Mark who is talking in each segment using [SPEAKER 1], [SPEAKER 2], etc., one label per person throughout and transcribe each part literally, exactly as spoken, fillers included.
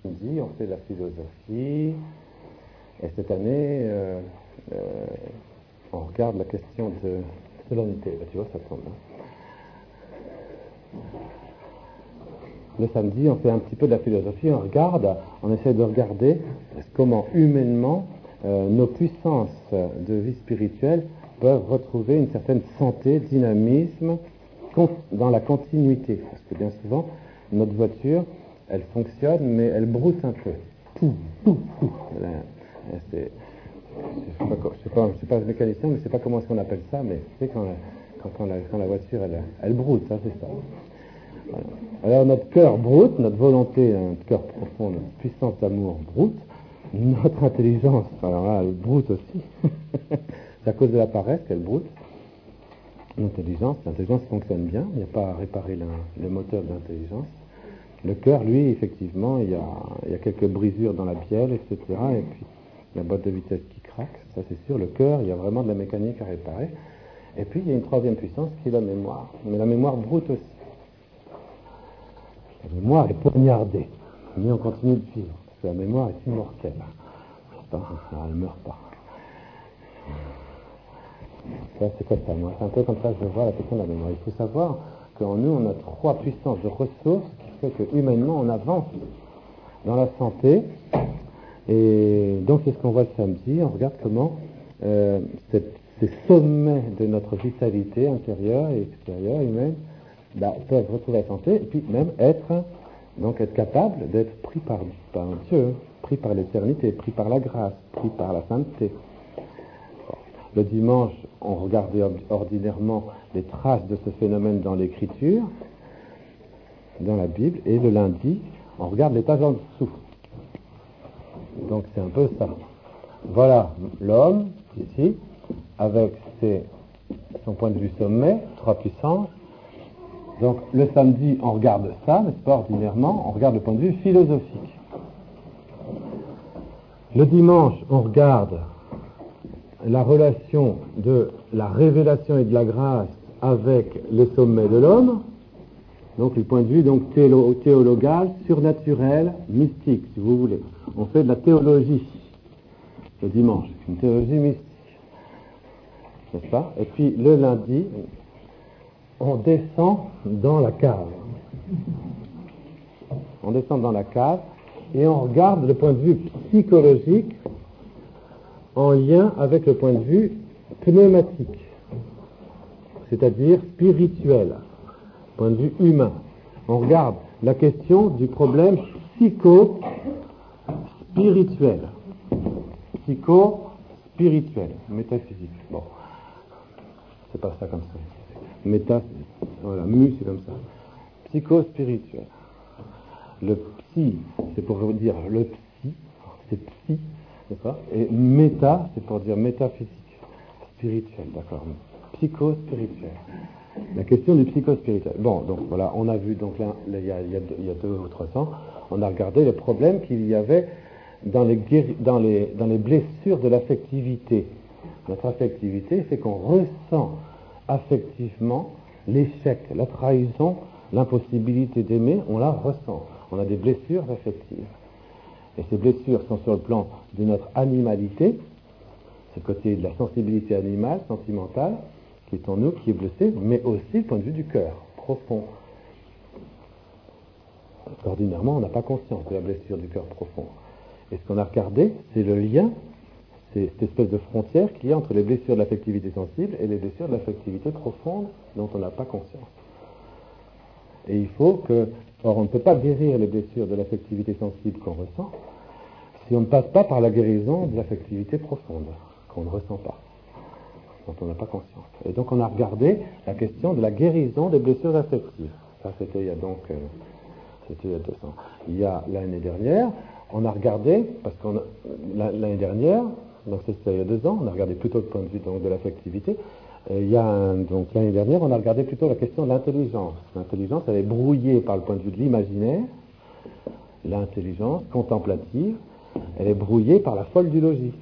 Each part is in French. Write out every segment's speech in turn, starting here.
[SPEAKER 1] On fait de la philosophie, et cette année, euh, euh, on regarde la question de solennité. Bah, tu vois, ça tombe. Hein. Le samedi, on fait un petit peu de la philosophie, on regarde, on essaie de regarder comment humainement euh, nos puissances de vie spirituelle peuvent retrouver une certaine santé, dynamisme dans la continuité. Parce que bien souvent, notre voiture, elle fonctionne, mais elle brousse un peu. Pouf, pouf, pouf. C'est, je ne sais, sais pas, je sais pas mécanicien, mais je ne sais pas comment est-ce qu'on appelle ça, mais tu sais, quand, quand, quand, la, quand la voiture, elle, elle broute, ça, c'est ça. Voilà. Alors notre cœur broute, notre volonté, notre cœur profond, notre puissance d'amour broute, notre intelligence, alors là, elle broute aussi. C'est à cause de la paresse qu'elle broute. L'intelligence, l'intelligence fonctionne bien, il n'y a pas à réparer la, le moteur de l'intelligence. Le cœur, lui, effectivement, il y, a, il y a quelques brisures dans la bielle, et cetera. Et puis la boîte de vitesse qui craque, ça c'est sûr. Le cœur, il y a vraiment de la mécanique à réparer. Et puis il y a une troisième puissance qui est la mémoire. Mais la mémoire broute aussi. La mémoire est poignardée, mais on continue de vivre. Parce que la mémoire est immortelle. Pas, elle ne meurt pas. Ça, c'est quoi ça? Moi, c'est un peu comme ça que je vois la question de la mémoire. Il faut savoir qu'en nous, on a trois puissances de ressources qui fait que humainement, on avance dans la santé. Et donc, c'est ce qu'on voit le samedi. On regarde comment euh, cette, ces sommets de notre vitalité intérieure et extérieure humaine bah, peuvent retrouver la santé et puis même être, donc être capable d'être pris par, par Dieu, pris par l'éternité, pris par la grâce, pris par la sainteté. Le dimanche, on regardait ordinairement les traces de ce phénomène dans l'Écriture, dans la Bible, et le lundi, on regarde les pages en dessous. Donc c'est un peu ça. Voilà l'homme, ici, avec ses, son point de vue sommet, trois puissances. Donc le samedi, on regarde ça, n'est-ce pas, ordinairement, on regarde le point de vue philosophique. Le dimanche, on regarde la relation de la révélation et de la grâce avec les sommets de l'homme, donc le point de vue donc théolo- théologal, surnaturel, mystique, si vous voulez. On fait de la théologie le dimanche, une théologie mystique, n'est-ce pas? Et puis le lundi, on descend dans la cave. On descend dans la cave et on regarde le point de vue psychologique en lien avec le point de vue pneumatique, c'est-à-dire spirituel, point de vue humain. On regarde la question du problème psycho-spirituel, psycho-spirituel, métaphysique. Bon, c'est pas ça comme ça. Méta, voilà, mu c'est comme ça. Psycho-spirituel. Le psy, c'est pour vous dire le psy, c'est psy. D'accord. Et méta, c'est pour dire métaphysique, spirituel, d'accord. Psycho-spirituel. La question du psycho-spirituel. Bon, donc voilà, on a vu, donc là, là il, y a, il, y a deux, il y a deux ou trois ans, on a regardé les problèmes qu'il y avait dans les, guéri- dans les, dans les blessures de l'affectivité. Notre affectivité fait qu'on ressent affectivement l'échec, la trahison, l'impossibilité d'aimer, on la ressent. On a des blessures affectives. Et ces blessures sont sur le plan de notre animalité, ce côté de la sensibilité animale, sentimentale, qui est en nous, qui est blessé, mais aussi le point de vue du cœur, profond. Ordinairement, on n'a pas conscience de la blessure du cœur profond. Et ce qu'on a regardé, c'est le lien, c'est cette espèce de frontière qu'il y a entre les blessures de l'affectivité sensible et les blessures de l'affectivité profonde dont on n'a pas conscience. Et il faut que... Or, on ne peut pas guérir les blessures de l'affectivité sensible qu'on ressent si on ne passe pas par la guérison de l'affectivité profonde, qu'on ne ressent pas, dont on n'a pas conscience. Et donc, on a regardé la question de la guérison des blessures affectives. Ça, c'était il y a donc... Euh, c'était il y a deux ans. Il y a l'année dernière, on a regardé, parce qu'on a, l'année dernière, donc c'était il y a deux ans, on a regardé plutôt le point de vue donc, de l'affectivité. Il y a un, donc l'année dernière, on a regardé plutôt la question de l'intelligence. L'intelligence, elle est brouillée par le point de vue de l'imaginaire. L'intelligence contemplative, elle est brouillée par la folle du logis.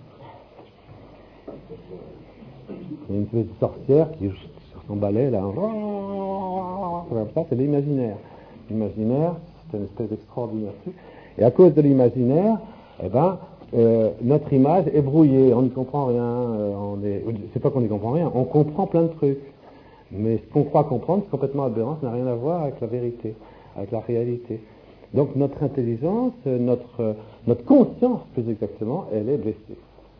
[SPEAKER 1] Il y a une espèce de sorcière qui, sur son balai, là, comme ça, c'est l'imaginaire. L'imaginaire, c'est une espèce d'extraordinaire truc. Et à cause de l'imaginaire, eh ben, euh, notre image est brouillée, on n'y comprend rien, euh, on est, c'est pas qu'on n'y comprend rien, on comprend plein de trucs. Mais ce qu'on croit comprendre, c'est complètement aberrant, ça n'a rien à voir avec la vérité, avec la réalité. Donc notre intelligence, notre, notre conscience, plus exactement, elle est blessée.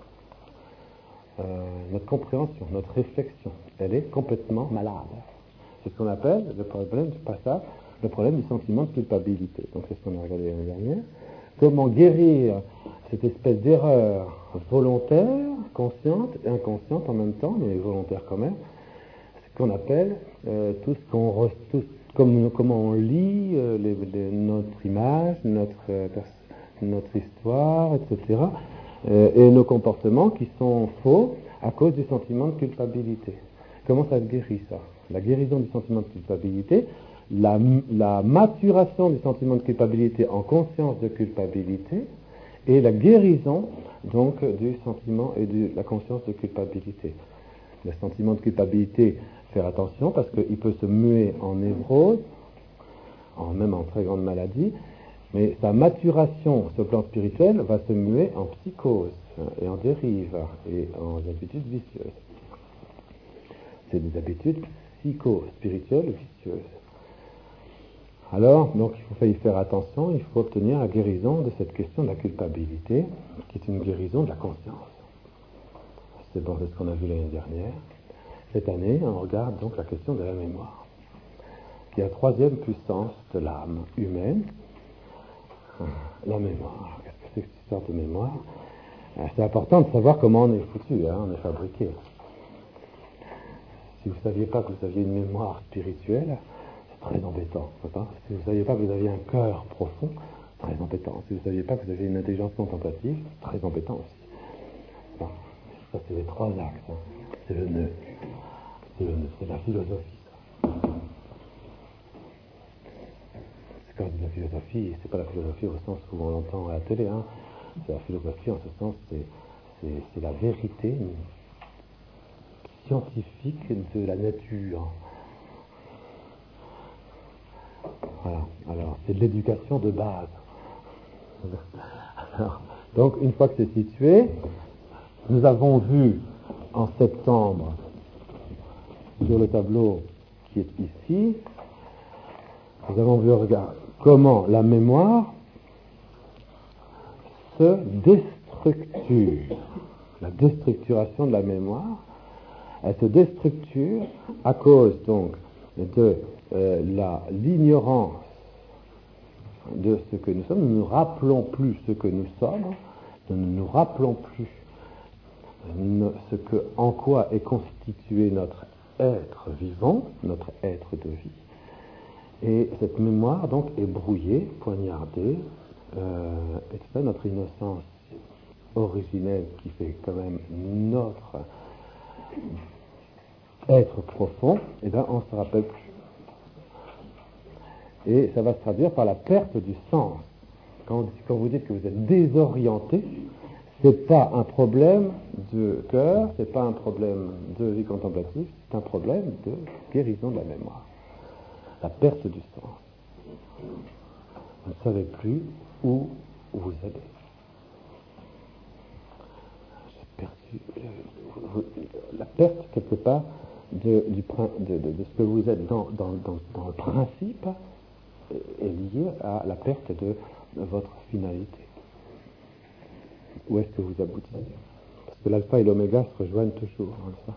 [SPEAKER 1] Euh, notre compréhension, notre réflexion, elle est complètement malade. C'est ce qu'on appelle le problème, c'est pas ça, le problème du sentiment de culpabilité. Donc c'est ce qu'on a regardé l'année dernière. Comment guérir cette espèce d'erreur volontaire, consciente et inconsciente en même temps, mais volontaire quand même, ce qu'on appelle euh, tout ce qu'on re, tout, comme, comment on lit euh, les, les, notre image, notre, euh, notre histoire, et cetera, euh, et nos comportements qui sont faux à cause du sentiment de culpabilité. Comment ça se guérit, ça? La guérison du sentiment de culpabilité, la, la maturation du sentiment de culpabilité en conscience de culpabilité, et la guérison, donc, du sentiment et de la conscience de culpabilité. Le sentiment de culpabilité, faire attention, parce qu'il peut se muer en névrose, en, même en très grande maladie, mais sa maturation sur le plan spirituel va se muer en psychose, et en dérive, et en habitudes vicieuses. C'est des habitudes psycho-spirituelles vicieuses. Alors, donc, il faut y faire attention, il faut obtenir la guérison de cette question de la culpabilité, qui est une guérison de la conscience. C'est bon, c'est ce qu'on a vu l'année dernière. Cette année, on regarde donc la question de la mémoire, qui est la troisième puissance de l'âme humaine. La mémoire. Qu'est-ce que c'est que cette histoire de mémoire? C'est important de savoir comment on est foutu, hein, on est fabriqué. Si vous ne saviez pas que vous aviez une mémoire spirituelle, c'est très embêtant. D'accord? Si vous ne saviez pas que vous aviez un cœur profond, c'est très embêtant. Si vous ne saviez pas que vous aviez une intelligence contemplative, c'est très embêtant aussi. Bon, ça, c'est les trois axes. Hein. C'est le nœud. C'est le nœud. C'est la philosophie. Ça. C'est quand on dit la philosophie, c'est pas la philosophie au sens où on l'entend à la télé. Hein. C'est la philosophie en ce sens, c'est, c'est, c'est la vérité scientifique de la nature. Voilà. Alors, c'est de l'éducation de base. Alors, donc, une fois que c'est situé, nous avons vu en septembre sur le tableau qui est ici, nous avons vu regarde, comment la mémoire se déstructure. La déstructuration de la mémoire, elle se déstructure à cause donc de euh, la, l'ignorance de ce que nous sommes. Nous ne nous rappelons plus ce que nous sommes, nous ne nous rappelons plus ce que, en quoi est constitué notre être vivant, notre être de vie. Et cette mémoire donc est brouillée, poignardée, euh, et c'est ça notre innocence originelle qui fait quand même notre être profond, et bien on ne se rappelle plus. Et ça va se traduire par la perte du sens. Quand, quand vous dites que vous êtes désorienté, c'est pas un problème de cœur, c'est pas un problème de vie contemplative, c'est un problème de guérison de la mémoire. La perte du sens. Vous ne savez plus où vous allez. J'ai perdu euh, la perte quelque part de, du, de, de, de ce que vous êtes dans, dans, dans, dans le principe est liée à la perte de, de votre finalité. Où est-ce que vous aboutissez? Parce que l'alpha et l'oméga se rejoignent toujours. Hein, ça.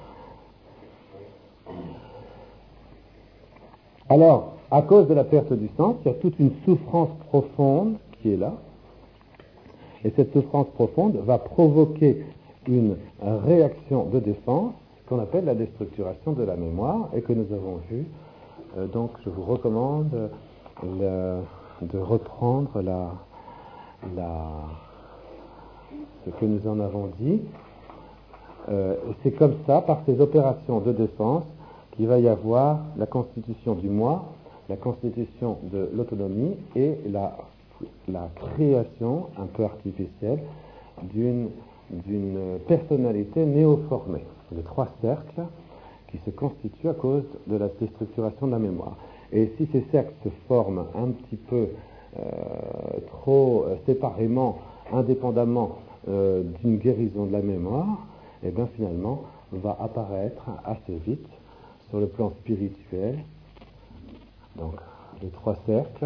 [SPEAKER 1] Alors, à cause de la perte du sens, il y a toute une souffrance profonde qui est là. Et cette souffrance profonde va provoquer une réaction de défense qu'on appelle la déstructuration de la mémoire et que nous avons vu. Euh, donc, je vous recommande le, de reprendre la, la, ce que nous en avons dit. Euh, c'est comme ça, par ces opérations de défense, qu'il va y avoir la constitution du moi, la constitution de l'autonomie et la, la création un peu artificielle d'une, d'une personnalité néoformée. C'est les trois cercles qui se constituent à cause de la déstructuration de la mémoire. Et si ces cercles se forment un petit peu euh, trop euh, séparément, indépendamment euh, d'une guérison de la mémoire, et bien finalement va apparaître assez vite sur le plan spirituel. Donc les trois cercles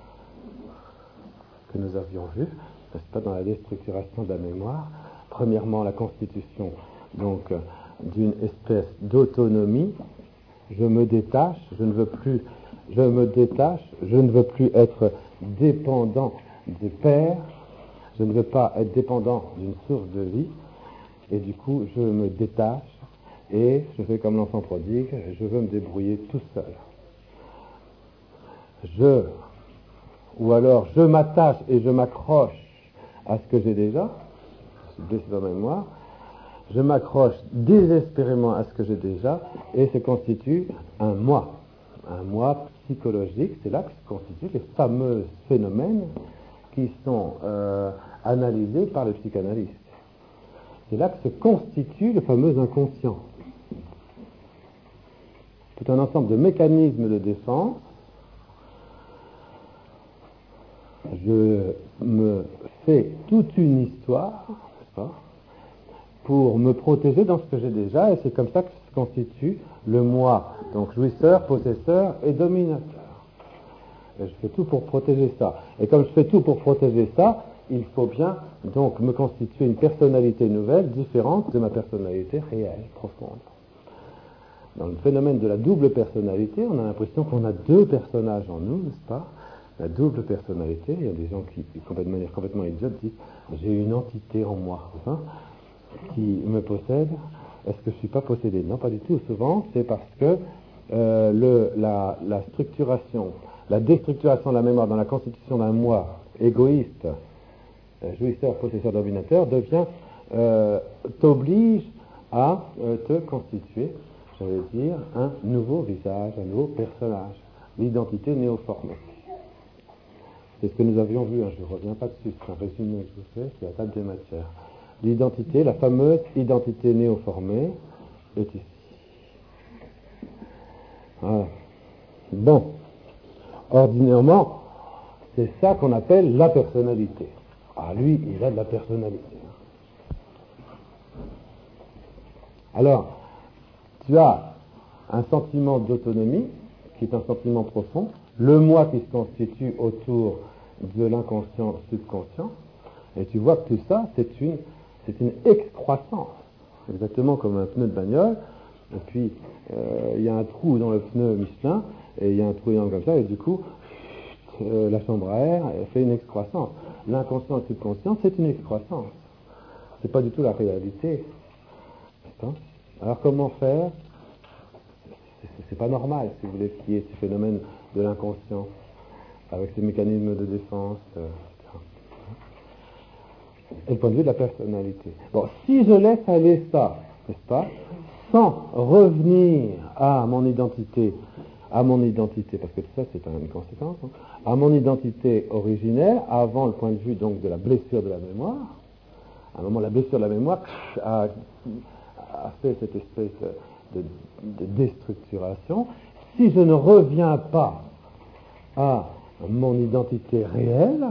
[SPEAKER 1] que nous avions vus, n'est-ce pas, dans la déstructuration de la mémoire. Premièrement, la constitution donc d'une espèce d'autonomie. Je me détache, je ne veux plus, je me détache, je ne veux plus être dépendant des pères, je ne veux pas être dépendant d'une source de vie, et du coup, je me détache et je fais comme l'enfant prodigue, je veux me débrouiller tout seul. Je, ou alors je m'attache et je m'accroche à ce que j'ai déjà, je suis blessé dans ma mémoire, je m'accroche désespérément à ce que j'ai déjà, et se constitue un moi, un moi psychologique. C'est là que se constituent les fameux phénomènes qui sont euh, analysés par les psychanalystes. C'est là que se constitue le fameux inconscient. Tout un ensemble de mécanismes de défense. Je me fais toute une histoire, n'est-ce pas, pour me protéger dans ce que j'ai déjà, et c'est comme ça que se constitue le moi, donc jouisseur, possesseur et dominateur. Et je fais tout pour protéger ça. Et comme je fais tout pour protéger ça, il faut bien donc me constituer une personnalité nouvelle, différente de ma personnalité réelle, profonde. Dans le phénomène de la double personnalité, on a l'impression qu'on a deux personnages en nous, n'est-ce pas? La double personnalité, il y a des gens qui, de manière complètement idiote, disent « j'ai une entité en moi hein, qui me possède, est-ce que je ne suis pas possédé ?» Non, pas du tout. Souvent, c'est parce que euh, le, la, la structuration, la déstructuration de la mémoire dans la constitution d'un moi égoïste, euh, jouisseur, possesseur, dominateur, devient, euh, t'oblige à euh, te constituer, j'allais dire, un nouveau visage, un nouveau personnage, l'identité néoformée. C'est ce que nous avions vu, hein, je ne reviens pas dessus, c'est un résumé que je vous fais, c'est la table des matières. L'identité, la fameuse identité néoformée, est ici. Voilà. Bon. Ordinairement, c'est ça qu'on appelle la personnalité. Ah, lui, il a de la personnalité. Alors, tu as un sentiment d'autonomie, qui est un sentiment profond, le moi qui se constitue autour de l'inconscient subconscient, et tu vois que tout ça, c'est une, c'est une excroissance, exactement comme un pneu de bagnole, et puis euh, il y a un trou dans le pneu Michelin, et il y a un trou comme ça, et du coup, euh, la chambre à air fait une excroissance. L'inconscient et le subconscient, c'est une excroissance. C'est pas du tout la réalité. Alors comment faire? C'est pas normal, si vous voulez, qu'il y ait ce phénomène de l'inconscient, avec ces mécanismes de défense, euh, et cetera. Et le point de vue de la personnalité. Bon, si je laisse aller ça, n'est-ce pas, sans revenir à mon identité, à mon identité, parce que tout ça c'est une conséquence, hein, à mon identité originelle, avant le point de vue donc de la blessure de la mémoire, à un moment la blessure de la mémoire a, a fait cette espèce de, de déstructuration. Si je ne reviens pas à mon identité réelle,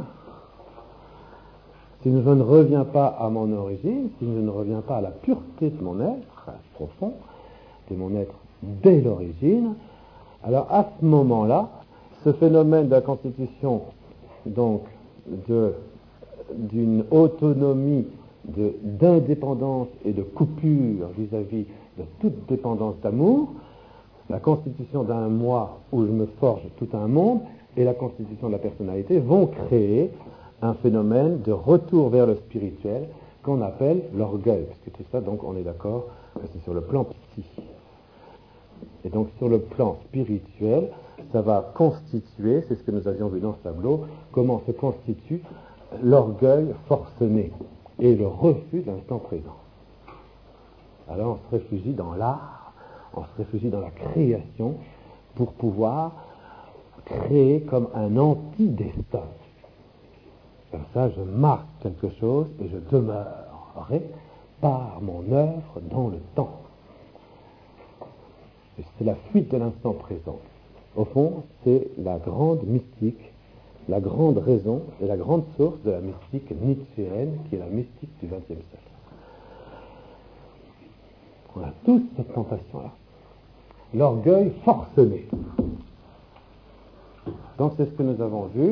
[SPEAKER 1] si je ne reviens pas à mon origine, si je ne reviens pas à la pureté de mon être profond, de mon être dès l'origine, alors à ce moment-là, ce phénomène de la constitution donc de, d'une autonomie, de, d'indépendance et de coupure vis-à-vis de toute dépendance d'amour, la constitution d'un moi où je me forge tout un monde et la constitution de la personnalité vont créer un phénomène de retour vers le spirituel qu'on appelle l'orgueil. Parce que tout ça, donc, on est d'accord que c'est sur le plan psy. Et donc, sur le plan spirituel, ça va constituer, c'est ce que nous avions vu dans ce tableau, comment se constitue l'orgueil forcené et le refus de l'instant présent. Alors, on se réfugie dans l'art, on se réfugie dans la création pour pouvoir créer comme un anti-destin. Comme ça, je marque quelque chose et je demeurerai par mon œuvre dans le temps. Et c'est la fuite de l'instant présent. Au fond, c'est la grande mystique la grande raison et la grande source de la mystique nietzschéenne, qui est la mystique du vingtième siècle. On a tous cette tentation-là. L'orgueil forcené. Donc c'est ce que nous avons vu.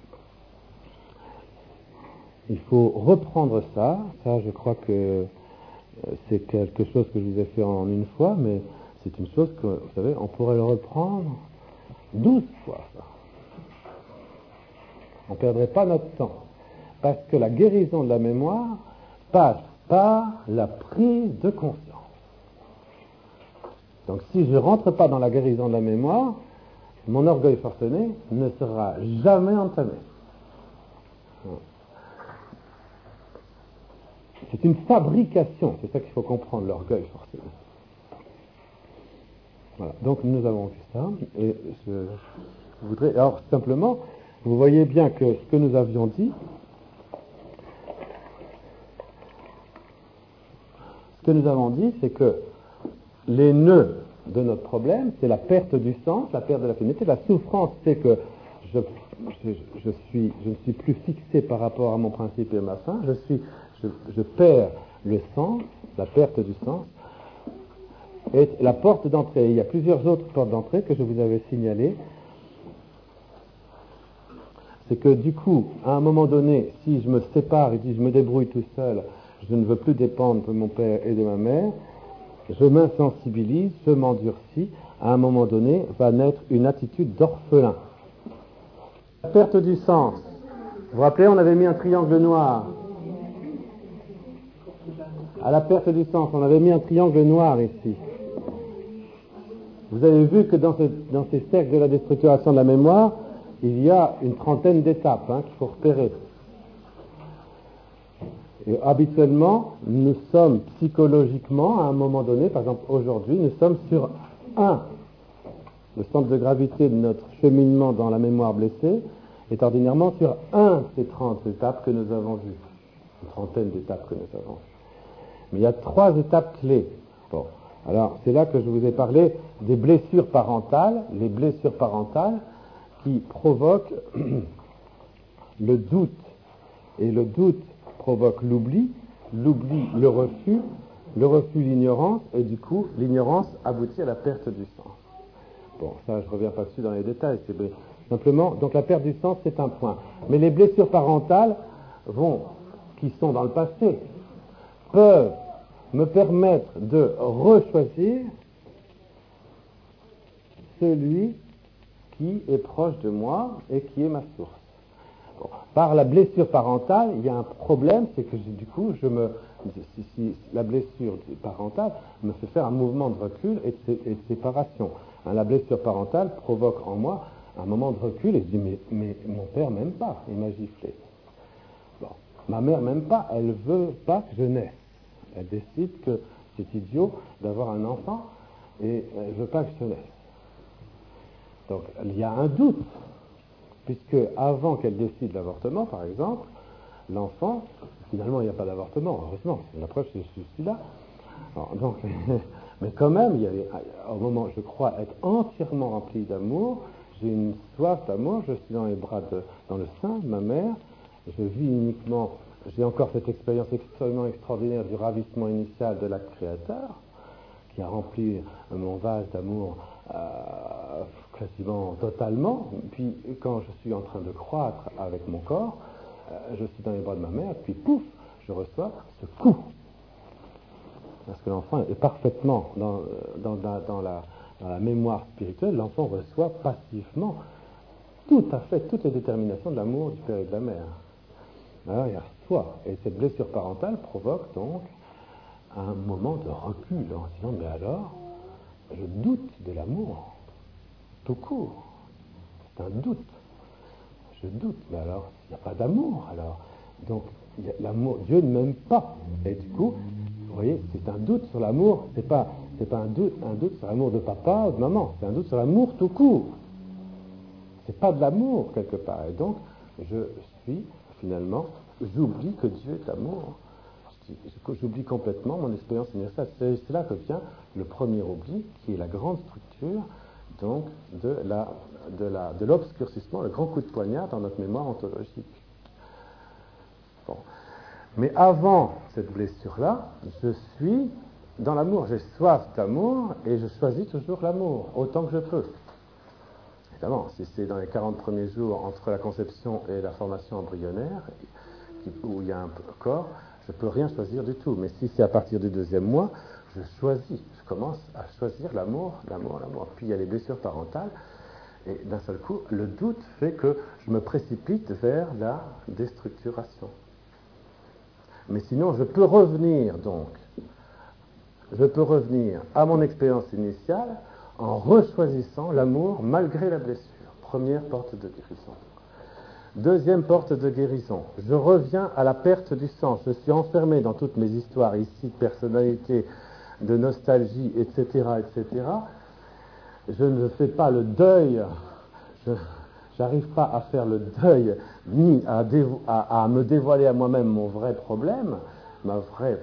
[SPEAKER 1] Il faut reprendre ça. Ça, je crois que c'est quelque chose que je vous ai fait en une fois, mais c'est une chose que, vous savez, on pourrait le reprendre douze fois. Ça. On ne perdrait pas notre temps. Parce que la guérison de la mémoire passe par la prise de conscience. Donc si je ne rentre pas dans la guérison de la mémoire, mon orgueil forcené ne sera jamais entamé. C'est une fabrication, c'est ça qu'il faut comprendre, l'orgueil forcené. Voilà, donc nous avons vu ça, et je voudrais, alors simplement, vous voyez bien que ce que nous avions dit, ce que nous avons dit, c'est que les nœuds de notre problème, c'est la perte du sens, la perte de la finalité. La souffrance, c'est que je, je, je, suis, je ne suis plus fixé par rapport à mon principe et à ma fin, je, suis, je, je perds le sens, la perte du sens, et la porte d'entrée. Il y a plusieurs autres portes d'entrée que je vous avais signalées. C'est que du coup, à un moment donné, si je me sépare et si je me débrouille tout seul, je ne veux plus dépendre de mon père et de ma mère, je m'insensibilise, je m'endurcis, à un moment donné va naître une attitude d'orphelin. La perte du sens. Vous vous rappelez, on avait mis un triangle noir. À la perte du sens, on avait mis un triangle noir ici. Vous avez vu que dans, ce, dans ces cercles de la déstructuration de la mémoire, il y a une trentaine d'étapes hein, qu'il faut repérer. Et habituellement, nous sommes psychologiquement, à un moment donné, par exemple aujourd'hui, nous sommes sur un. Le centre de gravité de notre cheminement dans la mémoire blessée est ordinairement sur un de ces trente étapes que nous avons vues. Une trentaine d'étapes que nous avons vues. Mais il y a trois étapes clés. Bon. Alors, c'est là que je vous ai parlé des blessures parentales, les blessures parentales qui provoquent le doute. Et le doute provoque l'oubli, l'oubli, le refus, le refus, l'ignorance, et du coup, l'ignorance aboutit à la perte du sens. Bon, ça, je ne reviens pas dessus dans les détails, c'est bien. Simplement, donc la perte du sens, c'est un point. Mais les blessures parentales vont, qui sont dans le passé, peuvent me permettre de rechoisir celui qui est proche de moi et qui est ma source. Bon. Par la blessure parentale, il y a un problème, c'est que du coup, je me, si, si, la blessure parentale me fait faire un mouvement de recul et de, et de séparation. Hein, la blessure parentale provoque en moi un moment de recul et je dis mais, mais mon père m'aime pas, il m'a giflé. Bon. Ma mère m'aime pas, elle veut pas que je naisse. Elle décide que c'est idiot d'avoir un enfant et elle veut pas que je naisse. Donc il y a un doute. Puisque avant qu'elle décide l'avortement, par exemple, l'enfant, finalement il n'y a pas d'avortement, heureusement, la preuve c'est que je suis là. Alors, donc, mais quand même, il y avait, au moment où je crois être entièrement rempli d'amour, j'ai une soif d'amour, je suis dans les bras, de, dans le sein de ma mère, je vis uniquement, j'ai encore cette expérience extrêmement extraordinaire du ravissement initial de l'acte créateur, qui a rempli mon vase d'amour Euh, quasiment totalement. Puis quand je suis en train de croître avec mon corps, euh, je suis dans les bras de ma mère, puis pouf, je reçois ce coup. Parce que l'enfant est parfaitement dans, dans, dans, dans, la, dans la mémoire spirituelle, l'enfant reçoit passivement tout à fait toutes les déterminations de l'amour du père et de la mère. Alors il y a soi. Et cette blessure parentale provoque donc un moment de recul en se disant mais alors je doute de l'amour, tout court. C'est un doute. Je doute, mais alors, il n'y a pas d'amour, alors. Donc, y a, l'amour, Dieu ne m'aime pas. Et du coup, vous voyez, c'est un doute sur l'amour, c'est pas, c'est pas un doute, un doute sur l'amour de papa ou de maman, c'est un doute sur l'amour tout court. C'est pas de l'amour, quelque part. Et donc, je suis, finalement, j'oublie que Dieu est amour. J'oublie complètement mon expérience universelle. C'est là que vient le premier oubli, qui est la grande structure donc de, la, de, la, de l'obscurcissement, le grand coup de poignard dans notre mémoire ontologique. Bon. Mais avant cette blessure-là, je suis dans l'amour. J'ai soif d'amour et je choisis toujours l'amour, autant que je peux. Évidemment, si c'est dans les quarante premiers jours entre la conception et la formation embryonnaire, où il y a un corps, je ne peux rien choisir du tout. Mais si c'est à partir du deuxième mois, je choisis, je commence à choisir l'amour, l'amour, l'amour. Puis il y a les blessures parentales, et d'un seul coup, le doute fait que je me précipite vers la déstructuration. Mais sinon, je peux revenir donc, je peux revenir à mon expérience initiale en rechoisissant l'amour malgré la blessure. Première porte de guérison. Deuxième porte de guérison, je reviens à la perte du sens. Je suis enfermé dans toutes mes histoires ici de personnalité, de nostalgie, et cetera, et cetera. Je ne fais pas le deuil, je n'arrive pas à faire le deuil, ni à, dévo- à, à me dévoiler à moi-même mon vrai problème, ma vraie...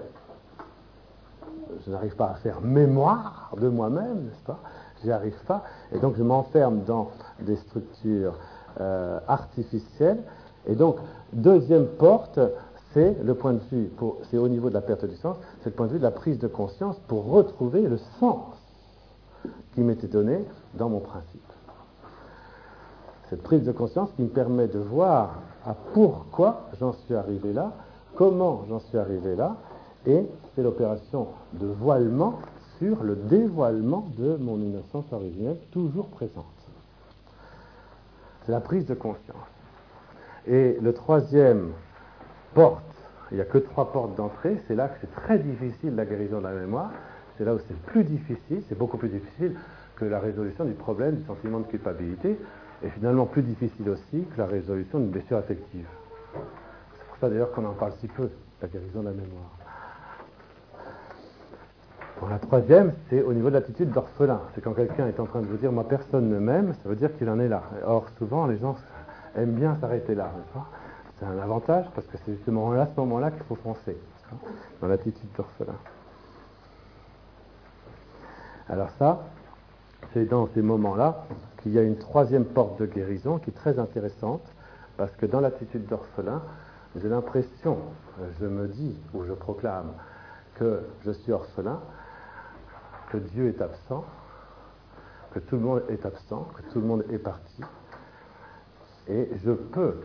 [SPEAKER 1] Je n'arrive pas à faire mémoire de moi-même, n'est-ce pas ? J'y arrive pas, et donc je m'enferme dans des structures euh, artificielles. Et donc, deuxième porte, c'est le point de vue, pour, c'est au niveau de la perte du sens, c'est le point de vue de la prise de conscience pour retrouver le sens qui m'était donné dans mon principe. Cette prise de conscience qui me permet de voir à pourquoi j'en suis arrivé là, comment j'en suis arrivé là, et c'est l'opération de voilement sur le dévoilement de mon innocence originelle, toujours présente. C'est la prise de conscience. Et le troisième porte, il n'y a que trois portes d'entrée, c'est là que c'est très difficile la guérison de la mémoire, c'est là où c'est le plus difficile, c'est beaucoup plus difficile que la résolution du problème du sentiment de culpabilité, et finalement plus difficile aussi que la résolution d'une blessure affective. C'est pour ça d'ailleurs qu'on en parle si peu, la guérison de la mémoire. Bon, la troisième, c'est au niveau de l'attitude d'orphelin. C'est quand quelqu'un est en train de vous dire « moi personne ne m'aime », ça veut dire qu'il en est là. Or, souvent, les gens aiment bien s'arrêter là. C'est un avantage parce que c'est justement à ce moment-là qu'il faut foncer, dans l'attitude d'orphelin. Alors ça, c'est dans ces moments-là qu'il y a une troisième porte de guérison qui est très intéressante, parce que dans l'attitude d'orphelin, j'ai l'impression, je me dis ou je proclame que je suis orphelin, que Dieu est absent, que tout le monde est absent, que tout le monde est parti, et je peux,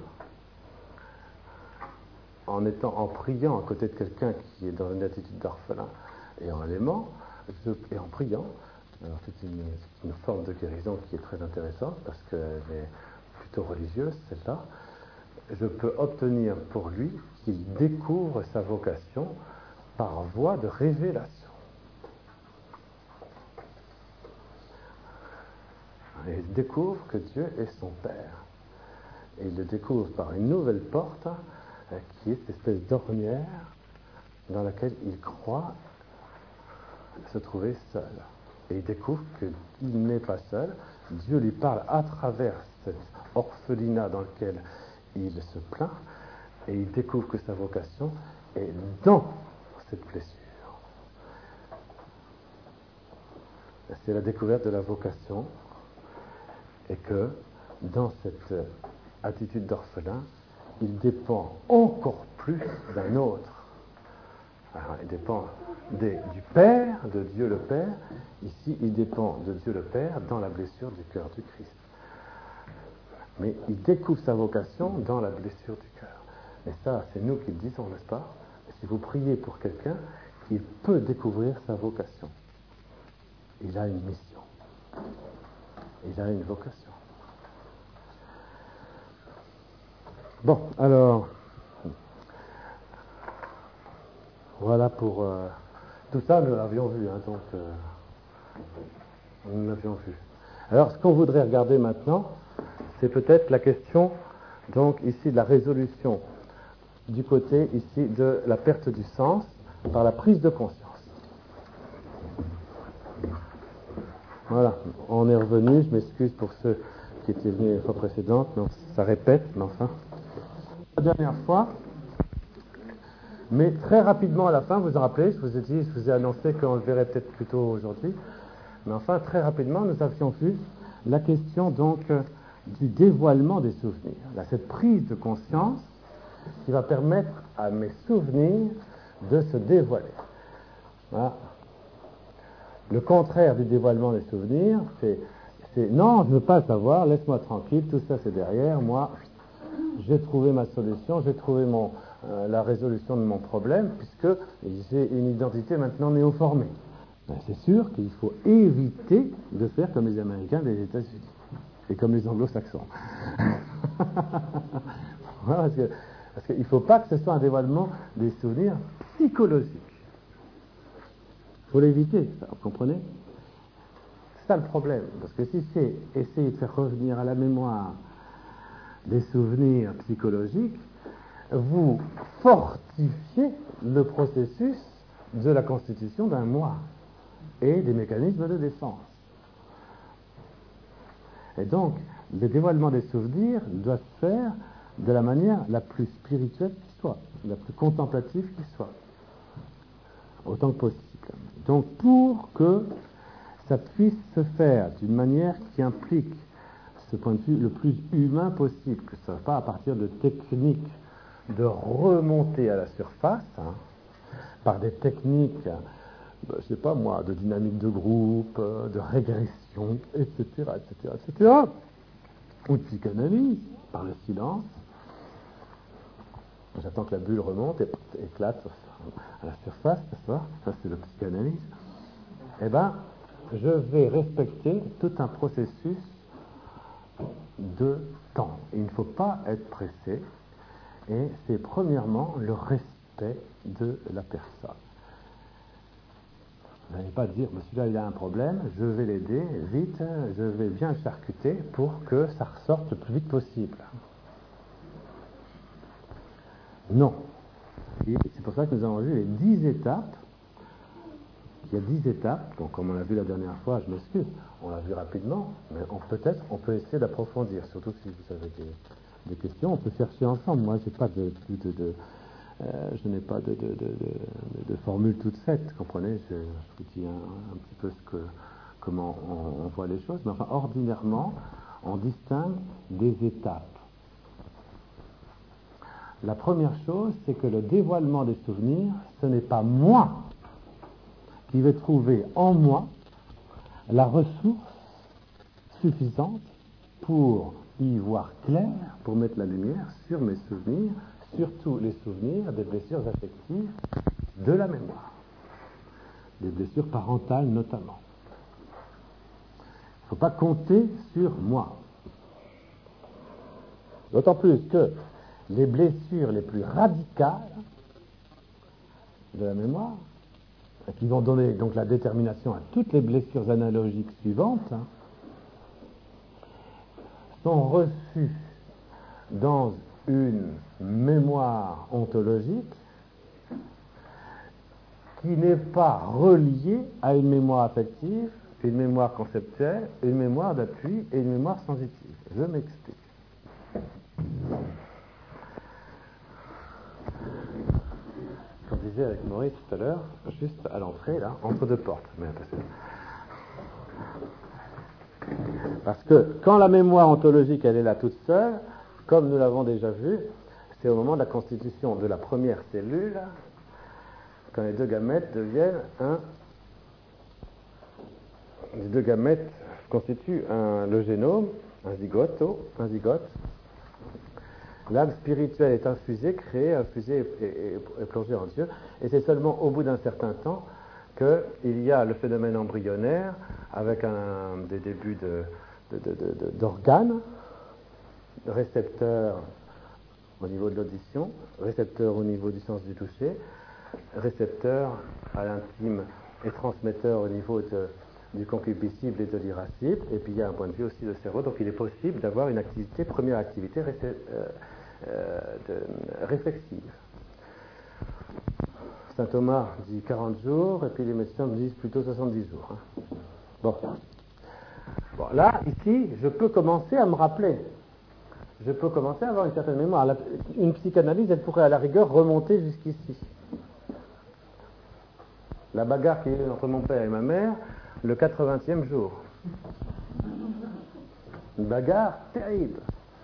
[SPEAKER 1] en étant, en priant à côté de quelqu'un qui est dans une attitude d'orphelin et en l'aimant, je, et en priant, alors c'est une, c'est une forme de guérison qui est très intéressante parce qu'elle est plutôt religieuse, celle-là, je peux obtenir pour lui qu'il découvre sa vocation par voie de révélation. Et il découvre que Dieu est son Père. Et il le découvre par une nouvelle porte euh, qui est cette espèce d'ornière dans laquelle il croit se trouver seul. Et il découvre qu'il n'est pas seul. Dieu lui parle à travers cet orphelinat dans lequel il se plaint, et il découvre que sa vocation est dans cette blessure. C'est la découverte de la vocation, et que dans cette attitude d'orphelin, il dépend encore plus d'un autre. Alors, il dépend des, du Père, de Dieu le Père. Ici, il dépend de Dieu le Père dans la blessure du cœur du Christ. Mais il découvre sa vocation dans la blessure du cœur. Et ça, c'est nous qui le disons, n'est-ce pas ? Et si vous priez pour quelqu'un, il peut découvrir sa vocation. Il a une mission. Il a une vocation. Bon, alors, voilà pour... Euh, tout ça, nous l'avions vu, hein, donc... Euh, nous l'avions vu. Alors, ce qu'on voudrait regarder maintenant, c'est peut-être la question, donc, ici, de la résolution du côté, ici, de la perte du sens par la prise de conscience. Voilà, on est revenu, je m'excuse pour ceux qui étaient venus la fois précédente, mais ça répète, mais enfin... La dernière fois, mais très rapidement à la fin, vous vous en rappelez, je vous ai dit, je vous ai annoncé qu'on le verrait peut-être plus tôt aujourd'hui, mais enfin, très rapidement, nous avions vu la question donc du dévoilement des souvenirs. Là, cette prise de conscience qui va permettre à mes souvenirs de se dévoiler. Voilà. Le contraire du dévoilement des souvenirs, c'est, c'est non, je ne veux pas le savoir, laisse-moi tranquille, tout ça c'est derrière, moi, j'ai trouvé ma solution, j'ai trouvé mon, euh, la résolution de mon problème, puisque j'ai une identité maintenant néoformée. Ben, c'est sûr qu'il faut éviter de faire comme les Américains des États-Unis, et comme les Anglo-Saxons. Voilà, parce que, parce qu'il ne faut pas que ce soit un dévoilement des souvenirs psychologiques. Il faut l'éviter, ça, vous comprenez? C'est ça le problème, parce que si c'est essayer de faire revenir à la mémoire des souvenirs psychologiques, vous fortifiez le processus de la constitution d'un moi et des mécanismes de défense. Et donc, le dévoilement des souvenirs doit se faire de la manière la plus spirituelle qui soit, la plus contemplative qui soit, autant que possible. Donc, pour que ça puisse se faire d'une manière qui implique ce point de vue le plus humain possible, que ce ne soit pas à partir de techniques de remonter à la surface, hein, par des techniques, ben, je ne sais pas moi, de dynamique de groupe, de régression, et cetera, et cetera, et cetera, ou de psychanalyse, par le silence. J'attends que la bulle remonte et éclate à la surface, ça, ça c'est le psychanalyse. Eh bien, je vais respecter tout un processus de temps. Il ne faut pas être pressé, et c'est premièrement le respect de la personne. Vous n'allez pas dire, mais celui-là il a un problème, je vais l'aider vite, je vais bien le charcuter pour que ça ressorte le plus vite possible. Non. Et c'est pour ça que nous avons vu les dix étapes. Il y a dix étapes, donc comme on l'a vu la dernière fois, je m'excuse, on l'a vu rapidement, mais on, peut-être on peut essayer d'approfondir, surtout si vous avez des, des questions, on peut chercher ensemble. Moi, j'ai pas de, de, de euh, je n'ai pas de, de, de, de, de formule toute faite, comprenez, je, je vous dis un, un petit peu ce que, comment on, on voit les choses, mais enfin, ordinairement, on distingue des étapes. La première chose, c'est que le dévoilement des souvenirs, ce n'est pas moi qui vais trouver en moi la ressource suffisante pour y voir clair, pour mettre la lumière sur mes souvenirs, surtout les souvenirs des blessures affectives de la mémoire, des blessures parentales notamment. Il ne faut pas compter sur moi. D'autant plus que les blessures les plus radicales de la mémoire, qui vont donner donc la détermination à toutes les blessures analogiques suivantes, hein, sont reçues dans une mémoire ontologique qui n'est pas reliée à une mémoire affective, une mémoire conceptuelle, une mémoire d'appui et une mémoire sensitive. Je m'explique. On disait avec Maurice tout à l'heure, juste à l'entrée, là, entre deux portes. Mais parce que quand la mémoire ontologique, elle est là toute seule, comme nous l'avons déjà vu, c'est au moment de la constitution de la première cellule, quand les deux gamètes deviennent un... Les deux gamètes constituent un, le génome, un zygote, un zygote. L'âme spirituelle est infusée, créée, infusée et, et, et plongée en Dieu. Et c'est seulement au bout d'un certain temps qu'il y a le phénomène embryonnaire avec un, des débuts de, de, de, de, de, d'organes, de récepteurs au niveau de l'audition, récepteurs au niveau du sens du toucher, récepteurs à l'intime et transmetteurs au niveau de, du concupiscible et de l'irascible. Et puis il y a un point de vue aussi de cerveau. Donc il est possible d'avoir une activité, première activité récep- euh, Euh, de, réflexive. Saint Thomas dit quarante jours, et puis les médecins disent plutôt soixante-dix jours. Hein. Bon. Bon, là, ici, je peux commencer à me rappeler. Je peux commencer à avoir une certaine mémoire. La, une psychanalyse, elle pourrait à la rigueur remonter jusqu'ici. La bagarre qui est entre mon père et ma mère, le quatre-vingtième jour. Une bagarre terrible.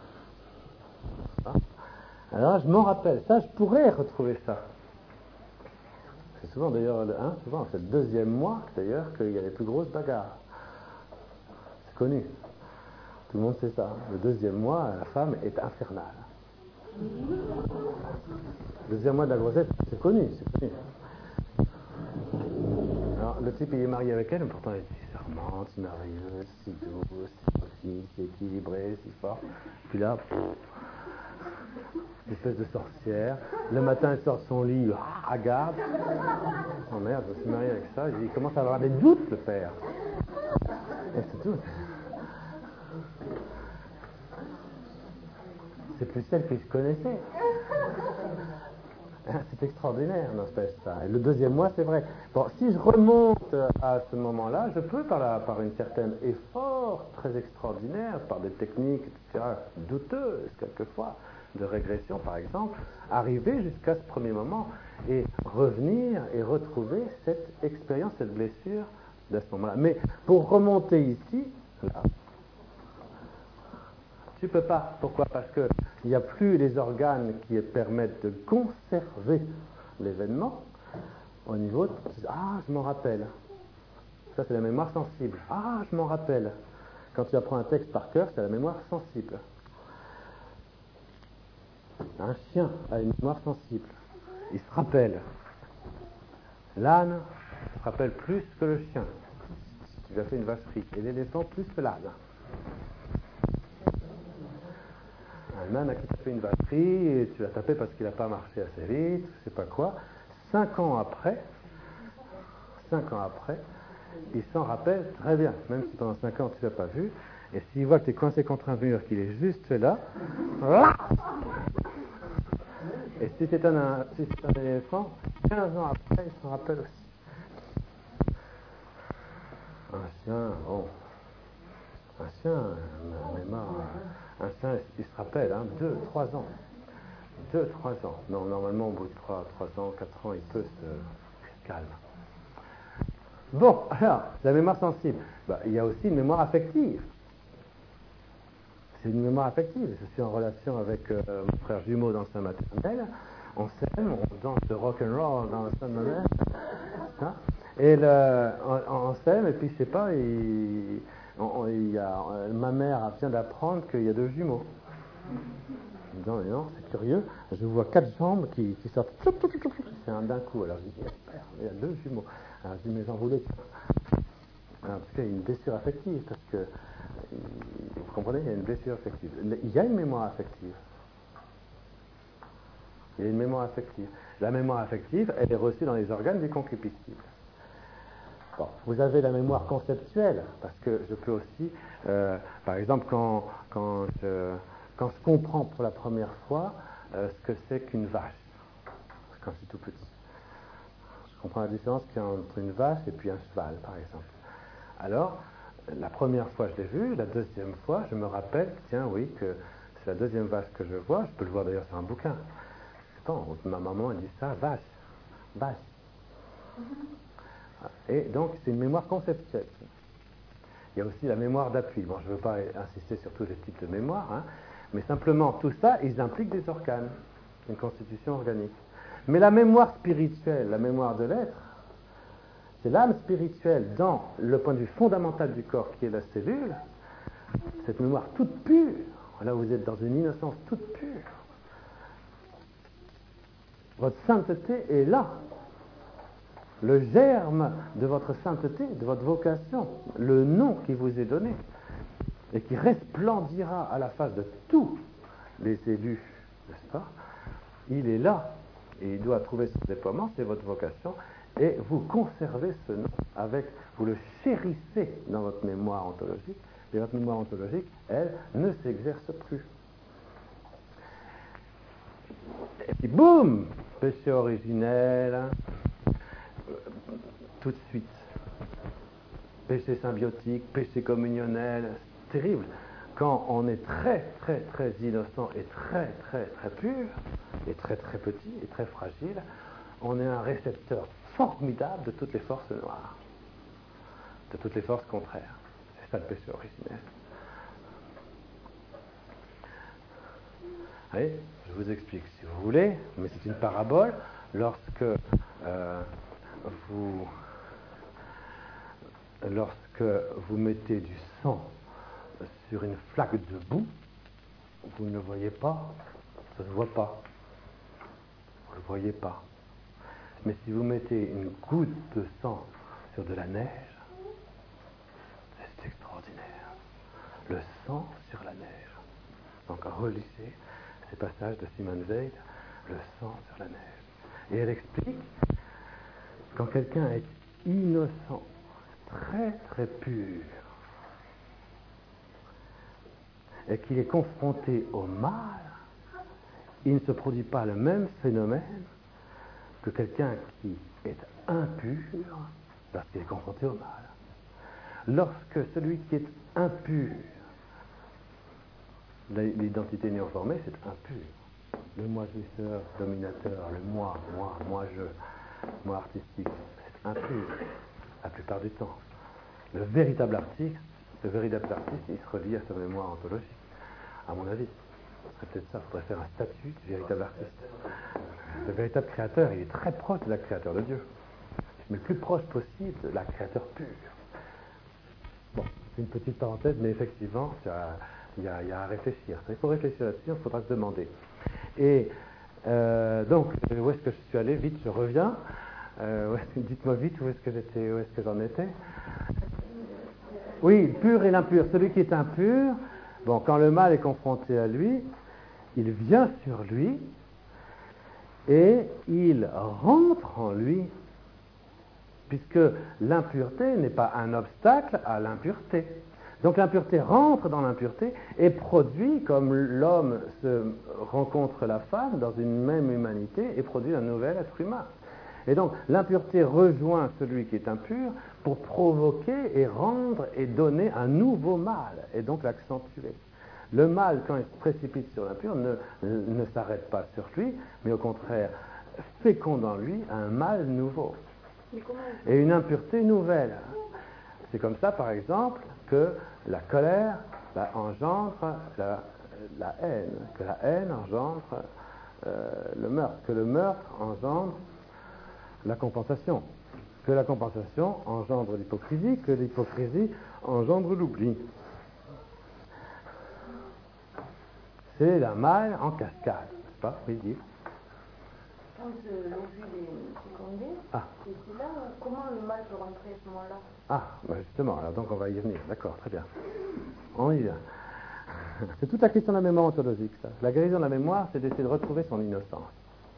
[SPEAKER 1] Alors je m'en rappelle, ça je pourrais retrouver ça. C'est souvent d'ailleurs, hein, souvent c'est le deuxième mois d'ailleurs qu'il y a les plus grosses bagarres. C'est connu. Tout le monde sait ça. Le deuxième mois, la femme est infernale. Le deuxième mois de la grossesse, c'est connu, c'est connu. Alors le type il est marié avec elle, mais pourtant elle est si charmante, si merveilleuse, si douce, si docile, si équilibrée, si fort. Puis là, pff, une espèce de sorcière. Le matin, elle sort de son lit, ah, regarde. Oh merde, je me suis marié avec ça. Il commence à avoir des doutes, le père. Et c'est tout. C'est plus celle que je connaissais. C'est extraordinaire, n'empêche ça. Et le deuxième mois, c'est vrai. Bon, si je remonte à ce moment-là, je peux, par, la, par une certaine effort très extraordinaire, par des techniques, et cetera, douteuses quelquefois, de régression par exemple, arriver jusqu'à ce premier moment et revenir et retrouver cette expérience, cette blessure de ce moment-là. Mais pour remonter ici, là, tu peux pas. Pourquoi? Parce qu'il n'y a plus les organes qui permettent de conserver l'événement au niveau de... Ah, je m'en rappelle. Ça, c'est la mémoire sensible. Ah, je m'en rappelle. Quand tu apprends un texte par cœur, c'est la mémoire sensible. Un chien a une mémoire sensible. Il se rappelle. L'âne se rappelle plus que le chien. Il a fait une vacherie. Et l'éléphant plus que l'âne. Un âne à qui tu as fait une vacherie et tu l'as tapé parce qu'il n'a pas marché assez vite, je sais pas quoi. Cinq ans après, cinq ans après, il s'en rappelle très bien, même si pendant cinq ans tu ne l'as pas vu. Et s'il voit que tu es coincé contre un mur, qu'il est juste là, là et si c'est un, si c'est un éléphant, quinze ans après, il s'en rappelle aussi. Un chien, bon. Un chien, un mémoire, un chien, il se rappelle, hein, deux, trois ans. Deux, trois ans. Non, normalement, au bout de trois, trois ans, quatre ans, il peut se calme. Bon, alors, la mémoire sensible. Bah, il y a aussi une mémoire affective. C'est une mémoire affective. Je suis en relation avec euh, mon frère jumeau dans le sein maternel. On s'aime, on danse de rock'n'roll dans le sein maternel. Hein? Et le, on, on s'aime, et puis je sais pas, il, on, il y a, ma mère vient d'apprendre qu'il y a deux jumeaux. Non, mais non, c'est curieux. Je vois quatre jambes qui, qui sortent. C'est un d'un coup. Alors je dis, il y a deux jumeaux. Alors je dis, mais j'en voulais. Alors, en tout cas, il y a une blessure affective, parce que, vous comprenez, il y a une blessure affective. Il y a une mémoire affective. Il y a une mémoire affective. La mémoire affective, elle est reçue dans les organes du concupiscible. Bon, vous avez la mémoire conceptuelle, parce que je peux aussi, euh, par exemple, quand, quand, je, quand je comprends pour la première fois euh, ce que c'est qu'une vache, quand je suis tout petit. Je comprends la différence qu'il y a entre une vache et puis un cheval, par exemple. Alors, la première fois je l'ai vu, la deuxième fois, je me rappelle, tiens, oui, que c'est la deuxième vache que je vois, je peux le voir d'ailleurs sur un bouquin. Je sais pas, ma maman, elle dit ça, vache, vache. Et donc, c'est une mémoire conceptuelle. Il y a aussi la mémoire d'appui. Bon, je ne veux pas insister sur tous les types de mémoire, hein, mais simplement, tout ça, ils impliquent des organes, une constitution organique. Mais la mémoire spirituelle, la mémoire de l'être, c'est l'âme spirituelle dans le point de vue fondamental du corps qui est la cellule, cette mémoire toute pure. Là, vous êtes dans une innocence toute pure. Votre sainteté est là. Le germe de votre sainteté, de votre vocation, le nom qui vous est donné et qui resplendira à la face de tous les élus, n'est-ce pas? Il est là et il doit trouver son déploiement, c'est votre vocation, et vous conservez ce nom avec, vous le chérissez dans votre mémoire ontologique, et votre mémoire ontologique, elle, ne s'exerce plus. Et puis boum, péché originel, tout de suite. Péché symbiotique, péché communionnel, c'est terrible. Quand on est très, très, très innocent et très, très, très pur, et très, très petit, et très fragile, on est un récepteur formidable de toutes les forces noires, de toutes les forces contraires. C'est ça le péché originel. Oui, je vous explique si vous voulez, mais c'est une parabole. Lorsque euh, vous lorsque vous mettez du sang sur une flaque de boue, vous ne le voyez pas, ça ne se voit pas. Vous ne le voyez pas. Mais si vous mettez une goutte de sang sur de la neige, c'est extraordinaire. Le sang sur la neige. Donc relisez ces passages de Simone Weil, le sang sur la neige. Et elle explique, quand quelqu'un est innocent, très très pur, et qu'il est confronté au mal, il ne se produit pas le même phénomène que quelqu'un qui est impur lorsqu'il est confronté au mal. Lorsque celui qui est impur, l'identité néoformée, c'est impur. Le moi jouisseur, dominateur, le moi, moi, moi je, moi artistique, c'est impur la plupart du temps. Le véritable artiste, le véritable artiste, il se relie à sa mémoire ontologique, à mon avis. C'est peut-être ça, il faudrait faire un statut du véritable artiste. Le véritable créateur, il est très proche de la créateur de Dieu, mais le plus proche possible de la créateur pure. Bon, c'est une petite parenthèse, mais effectivement, il y a, y a à réfléchir. Il faut réfléchir là-dessus, il faudra se demander. Et euh, donc, où est-ce que je suis allé? Vite, je reviens. Euh, dites-moi vite, où est-ce que j'étais, où est-ce que j'en étais? Oui, le pur et l'impur. Celui qui est impur, bon, quand le mal est confronté à lui, il vient sur lui et il rentre en lui, puisque l'impureté n'est pas un obstacle à l'impureté. Donc l'impureté rentre dans l'impureté et produit, comme l'homme se rencontre la femme dans une même humanité, et produit un nouvel être humain. Et donc l'impureté rejoint celui qui est impur pour provoquer et rendre et donner un nouveau mal, et donc l'accentuer. Le mal, quand il se précipite sur l'impur, ne, ne s'arrête pas sur lui, mais au contraire féconde en lui un mal nouveau et une impureté nouvelle. C'est comme ça, par exemple, que la colère bah, engendre la, la haine, que la haine engendre euh, le meurtre, que le meurtre engendre la compensation, que la compensation engendre l'hypocrisie, que l'hypocrisie engendre l'oubli. C'est la mal en cascade, n'est-ce pas? Oui, dis.
[SPEAKER 2] Quand euh, l'ovule est fécondé,
[SPEAKER 1] Ah.
[SPEAKER 2] c'est là où, comment le mal peut rentrer à ce moment-là?
[SPEAKER 1] Ah, bah justement, alors donc on va y venir, d'accord, très bien. On y vient. C'est toute la question de la mémoire ontologique, ça. La guérison de la mémoire, c'est d'essayer de retrouver son innocence,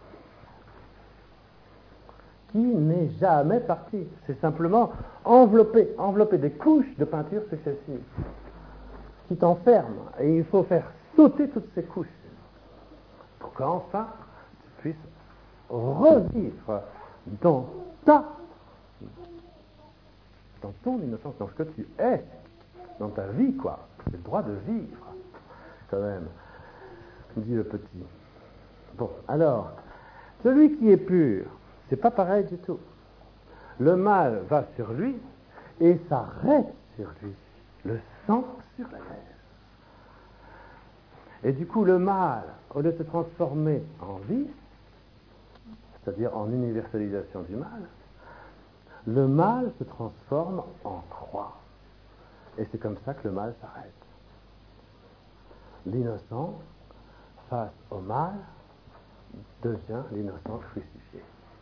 [SPEAKER 1] qui n'est jamais partie. C'est simplement envelopper, envelopper des couches de peinture successives, qui t'enferment, et il faut faire sauter toutes ces couches, pour qu'enfin tu puisses revivre dans ta, dans ton innocence, dans ce que tu es, dans ta vie, quoi. C'est le droit de vivre, quand même, dit le petit. Bon, alors, celui qui est pur, c'est pas pareil du tout. Le mal va sur lui et s'arrête sur lui. Le sang sur la neige. Et du coup, le mal, au lieu de se transformer en vie, c'est-à-dire en universalisation du mal, le mal se transforme en croix. Et c'est comme ça que le mal s'arrête. L'innocent, face au mal, devient l'innocent crucifié.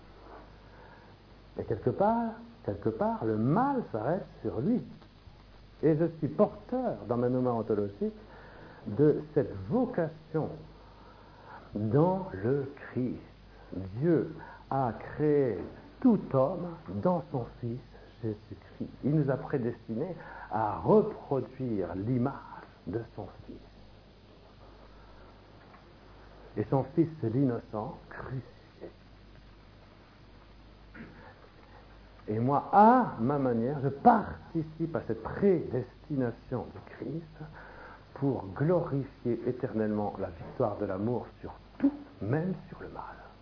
[SPEAKER 1] Et quelque part, quelque part, le mal s'arrête sur lui. Et je suis porteur, dans ma mémoire ontologique, de cette vocation dans le Christ. Dieu a créé tout homme dans son Fils Jésus-Christ. Il nous a prédestinés à reproduire l'image de son Fils. Et son Fils, c'est l'innocent crucifié. Et moi, à ma manière, je participe à cette prédestination du Christ pour glorifier éternellement la victoire de l'amour sur tout, même sur le mal.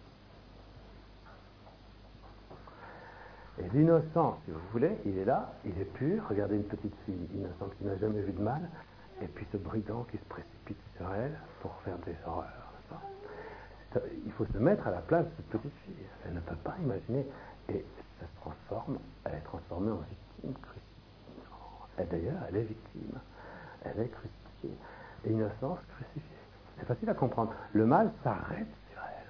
[SPEAKER 1] Et l'innocent, si vous voulez, il est là, il est pur. Regardez une petite fille innocente qui n'a jamais vu de mal, et puis ce brigand qui se précipite sur elle pour faire des horreurs. ça, il faut se mettre à la place de cette petite fille. Elle ne peut pas imaginer. Et ça se transforme, elle est transformée en victime crucifiée. Et d'ailleurs, elle est victime. Elle est crucifiée. Et innocence crucifiée. C'est facile à comprendre. Le mal s'arrête sur elle.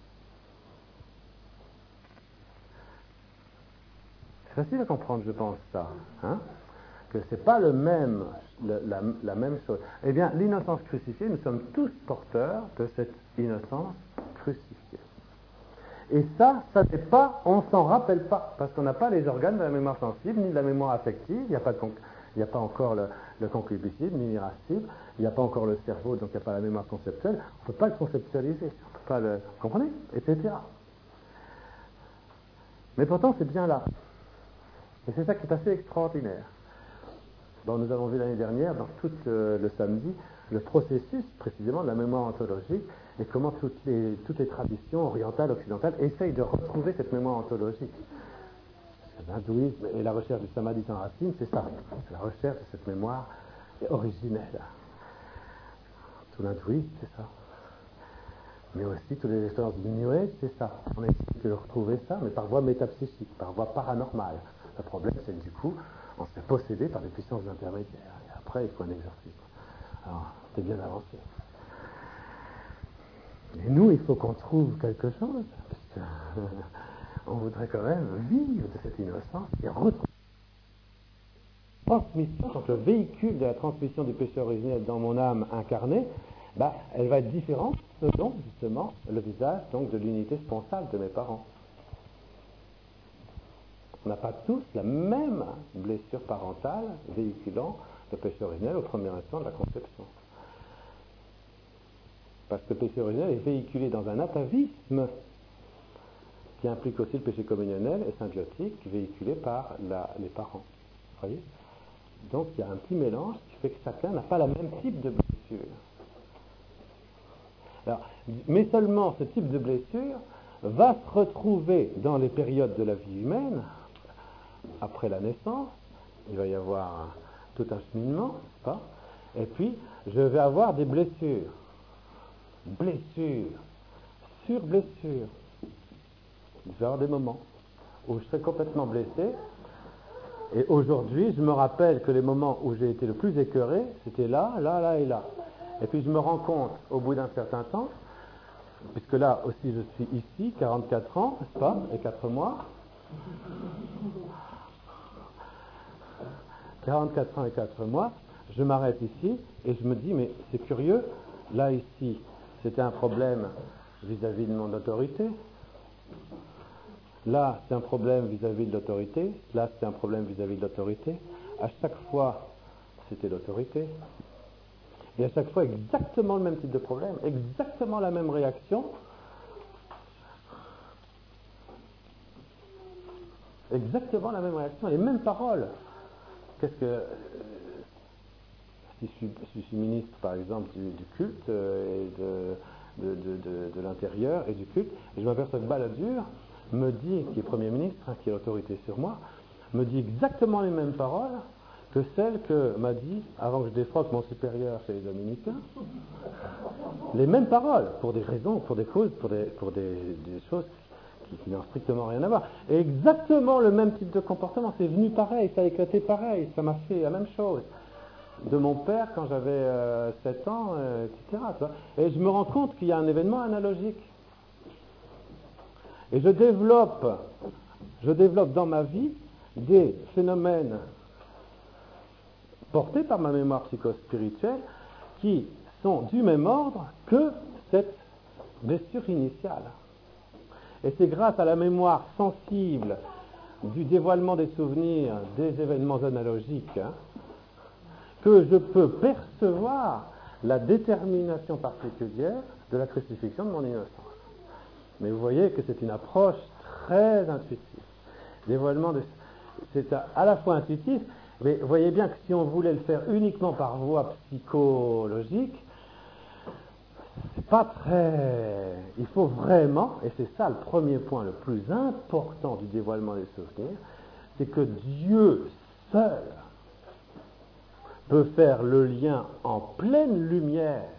[SPEAKER 1] C'est facile à comprendre, je pense, ça. Hein? Que ce n'est pas le même, le, la, la même chose. Eh bien, l'innocence crucifiée, nous sommes tous porteurs de cette innocence crucifiée. Et ça, ça n'est pas, on ne s'en rappelle pas, parce qu'on n'a pas les organes de la mémoire sensible, ni de la mémoire affective, il n'y a pas de il n'y a pas encore le, le concupiscible, ni l'irascible, il n'y a pas encore le cerveau, donc il n'y a pas la mémoire conceptuelle, on ne peut pas le conceptualiser, on ne peut pas le... Vous comprenez? Etc. Mais pourtant, c'est bien là. Et c'est ça qui est assez extraordinaire. Bon, nous avons vu l'année dernière, dans tout euh, le samedi, le processus, précisément, de la mémoire ontologique, et comment toutes les, toutes les traditions orientales, occidentales, essayent de retrouver cette mémoire ontologique. L'hindouisme et la recherche du samadhi sans racine, c'est ça. C'est la recherche de cette mémoire originelle. Tout l'hindouisme, c'est ça. Mais aussi toutes les expériences du New Age, c'est ça. On a essayé de retrouver ça, mais par voie métapsychique, par voie paranormale. Le problème, c'est que du coup, on se fait posséder par des puissances intermédiaires. Et après, il faut un exorcisme. Alors, c'est bien avancé. Et nous, il faut qu'on trouve quelque chose, parce que on voudrait quand même vivre de cette innocence et retrouver la transmission, donc le véhicule de la transmission du péché originel dans mon âme incarnée, bah, elle va être différente selon justement le visage donc, de l'unité sponsale de mes parents. On n'a pas tous la même blessure parentale véhiculant le péché originel au premier instant de la conception. Parce que le péché originel est véhiculé dans un atavisme qui implique aussi le péché communionnel et symbiotique véhiculé par la, les parents. Vous voyez? Donc il y a un petit mélange qui fait que chacun n'a pas le même type de blessure. Alors, mais seulement ce type de blessure va se retrouver dans les périodes de la vie humaine, après la naissance, il va y avoir tout un cheminement, n'est-ce pas? Et puis, je vais avoir des blessures. Blessures. Sur blessures. Il va y avoir des moments où je serai complètement blessé. Et aujourd'hui, je me rappelle que les moments où j'ai été le plus écœuré, c'était là, là, là et là. Et puis je me rends compte, au bout d'un certain temps, puisque là aussi je suis ici, quarante-quatre ans, n'est-ce pas, et quatre mois. quarante-quatre ans et quatre mois, je m'arrête ici et je me dis, mais c'est curieux, là ici, c'était un problème vis-à-vis de mon autorité. Là, c'est un problème vis-à-vis de l'autorité. Là, c'est un problème vis-à-vis de l'autorité. À chaque fois, c'était l'autorité. Et à chaque fois, exactement le même type de problème, exactement la même réaction. Exactement la même réaction, les mêmes paroles. Qu'est-ce que... Euh, si, je suis, si je suis ministre, par exemple, du, du culte euh, et de, de, de, de, de l'intérieur et du culte, et je m'aperçois que Balladur me dit, qui est Premier ministre, hein, qui a l'autorité sur moi, me dit exactement les mêmes paroles que celles que m'a dit, avant que je défroque mon supérieur chez les Dominicains, les mêmes paroles, pour des raisons, pour des causes, pour des, pour des, des choses qui, qui n'ont strictement rien à voir. Et exactement le même type de comportement, c'est venu pareil, ça a éclaté pareil, ça m'a fait la même chose. De mon père quand j'avais euh, sept ans, euh, et cetera. Et je me rends compte qu'il y a un événement analogique. Et je développe, je développe dans ma vie des phénomènes portés par ma mémoire psychospirituelle qui sont du même ordre que cette blessure initiale. Et c'est grâce à la mémoire sensible du dévoilement des souvenirs des événements analogiques hein, que je peux percevoir la détermination particulière de la crucifixion de mon innocence. Mais vous voyez que c'est une approche très intuitive. Dévoilement de... C'est à, à la fois intuitif, mais vous voyez bien que si on voulait le faire uniquement par voie psychologique, c'est pas très... Il faut vraiment, et c'est ça le premier point le plus important du dévoilement des souvenirs, c'est que Dieu seul peut faire le lien en pleine lumière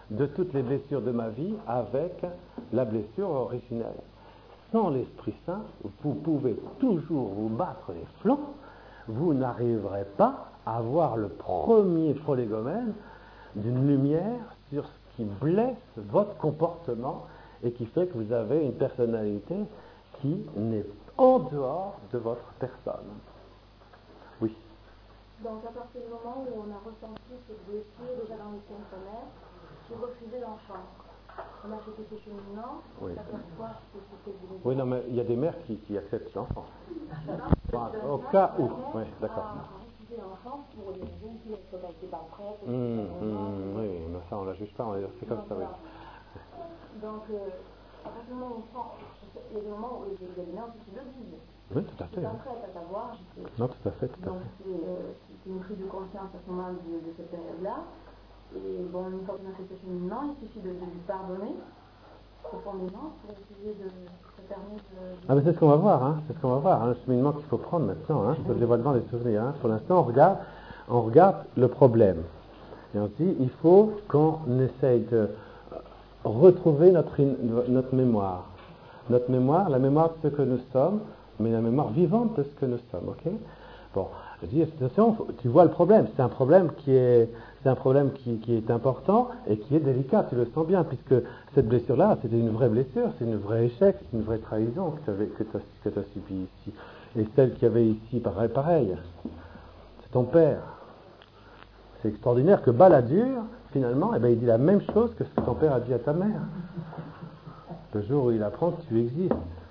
[SPEAKER 1] de toutes les blessures de ma vie avec la blessure originelle. Sans l'Esprit Saint, vous pouvez toujours vous battre les flancs, vous n'arriverez pas à voir le premier prolégomène d'une lumière sur ce qui blesse votre comportement et qui fait que vous avez une personnalité qui n'est en dehors de votre personne. Oui.
[SPEAKER 2] Donc à partir du moment où on a ressenti cette blessure déjà dans le sein de sa mère, qui refusait l'enfant, on a fait ces cheminements,
[SPEAKER 1] oui.
[SPEAKER 2] on s'aperçoit que c'était du.
[SPEAKER 1] Oui, non, mais il y a des mères qui, qui acceptent l'enfant. Voilà. Au cas où, oui, d'accord.
[SPEAKER 2] Refusé l'enfant pour des raisons qui n'étaient pas prêtes.
[SPEAKER 1] Mmh, mmh, oui, mais ça on ne la juge pas, on va dire c'est comme
[SPEAKER 2] donc,
[SPEAKER 1] ça, oui.
[SPEAKER 2] Donc, euh, à partir du moment où on prend, il y a des moments où il y a des mères qui le disent.
[SPEAKER 1] Oui, tout à fait.
[SPEAKER 2] C'est après à savoir.
[SPEAKER 1] Non, tout à fait, tout à
[SPEAKER 2] donc,
[SPEAKER 1] fait.
[SPEAKER 2] c'est, euh, c'est une prise de conscience à ce moment de, de cette période-là. Et bon, une fois qu'on a fait ce cheminement, il suffit de, de lui pardonner profondément pour essayer de se permettre de...
[SPEAKER 1] Ah, mais c'est ce qu'on va voir, hein. C'est ce qu'on va voir, hein, le cheminement qu'il faut prendre maintenant, hein, le dévoilement des souvenirs. Hein. Pour l'instant, on regarde, on regarde le problème. Et on dit, il faut qu'on essaye de retrouver notre, notre mémoire. Notre mémoire, la mémoire de ce que nous sommes, mais la mémoire vivante de ce que nous sommes, ok? Bon, je dis, attention, tu vois le problème, c'est un problème qui est, c'est un problème qui, qui est important et qui est délicat, tu le sens bien, puisque cette blessure-là, c'était une vraie blessure, c'est une vraie échec, c'est une vraie trahison que tu as subie ici. Et celle qu'il y avait ici, pareil, pareil, c'est ton père. C'est extraordinaire que Balladur, finalement, eh ben, il dit la même chose que ce que ton père a dit à ta mère. Le jour où il apprend que tu existes.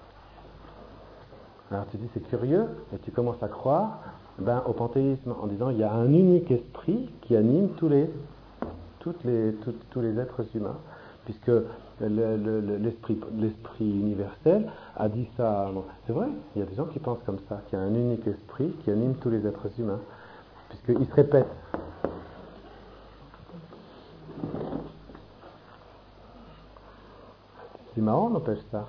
[SPEAKER 1] Alors tu dis c'est curieux, et tu commences à croire ben, au panthéisme, en disant il y a un unique esprit qui anime tous les, toutes les, tout, tous les êtres humains, puisque le, le, le, l'esprit, l'esprit universel a dit ça. C'est vrai, il y a des gens qui pensent comme ça, qu'il y a un unique esprit qui anime tous les êtres humains, puisqu'il se répète. C'est marrant, n'empêche ça.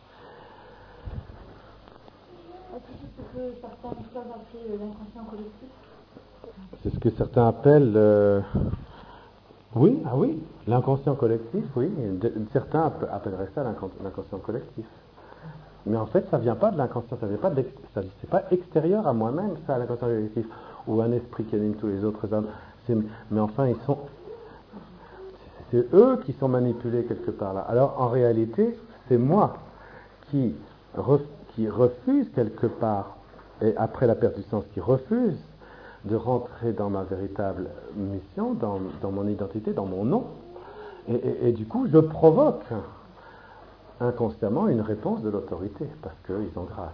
[SPEAKER 2] Que certains peuvent appeler l'inconscient collectif.
[SPEAKER 1] C'est ce que certains appellent euh... oui, ah oui, l'inconscient collectif, oui. De, certains appelleraient ça l'inconscient collectif. Mais en fait, ça ne vient pas de l'inconscient, ça vient pas de ça, c'est pas extérieur à moi-même, ça, l'inconscient collectif, ou un esprit qui anime tous les autres hommes. C'est, mais enfin, ils sont, c'est eux qui sont manipulés quelque part là. Alors, en réalité, c'est moi qui, ref, qui refuse quelque part. Et après la perte du sens, qui refuse de rentrer dans ma véritable mission, dans, dans mon identité, dans mon nom. Et, et, et du coup, je provoque inconsciemment une réponse de l'autorité, parce qu'ils ont grâce.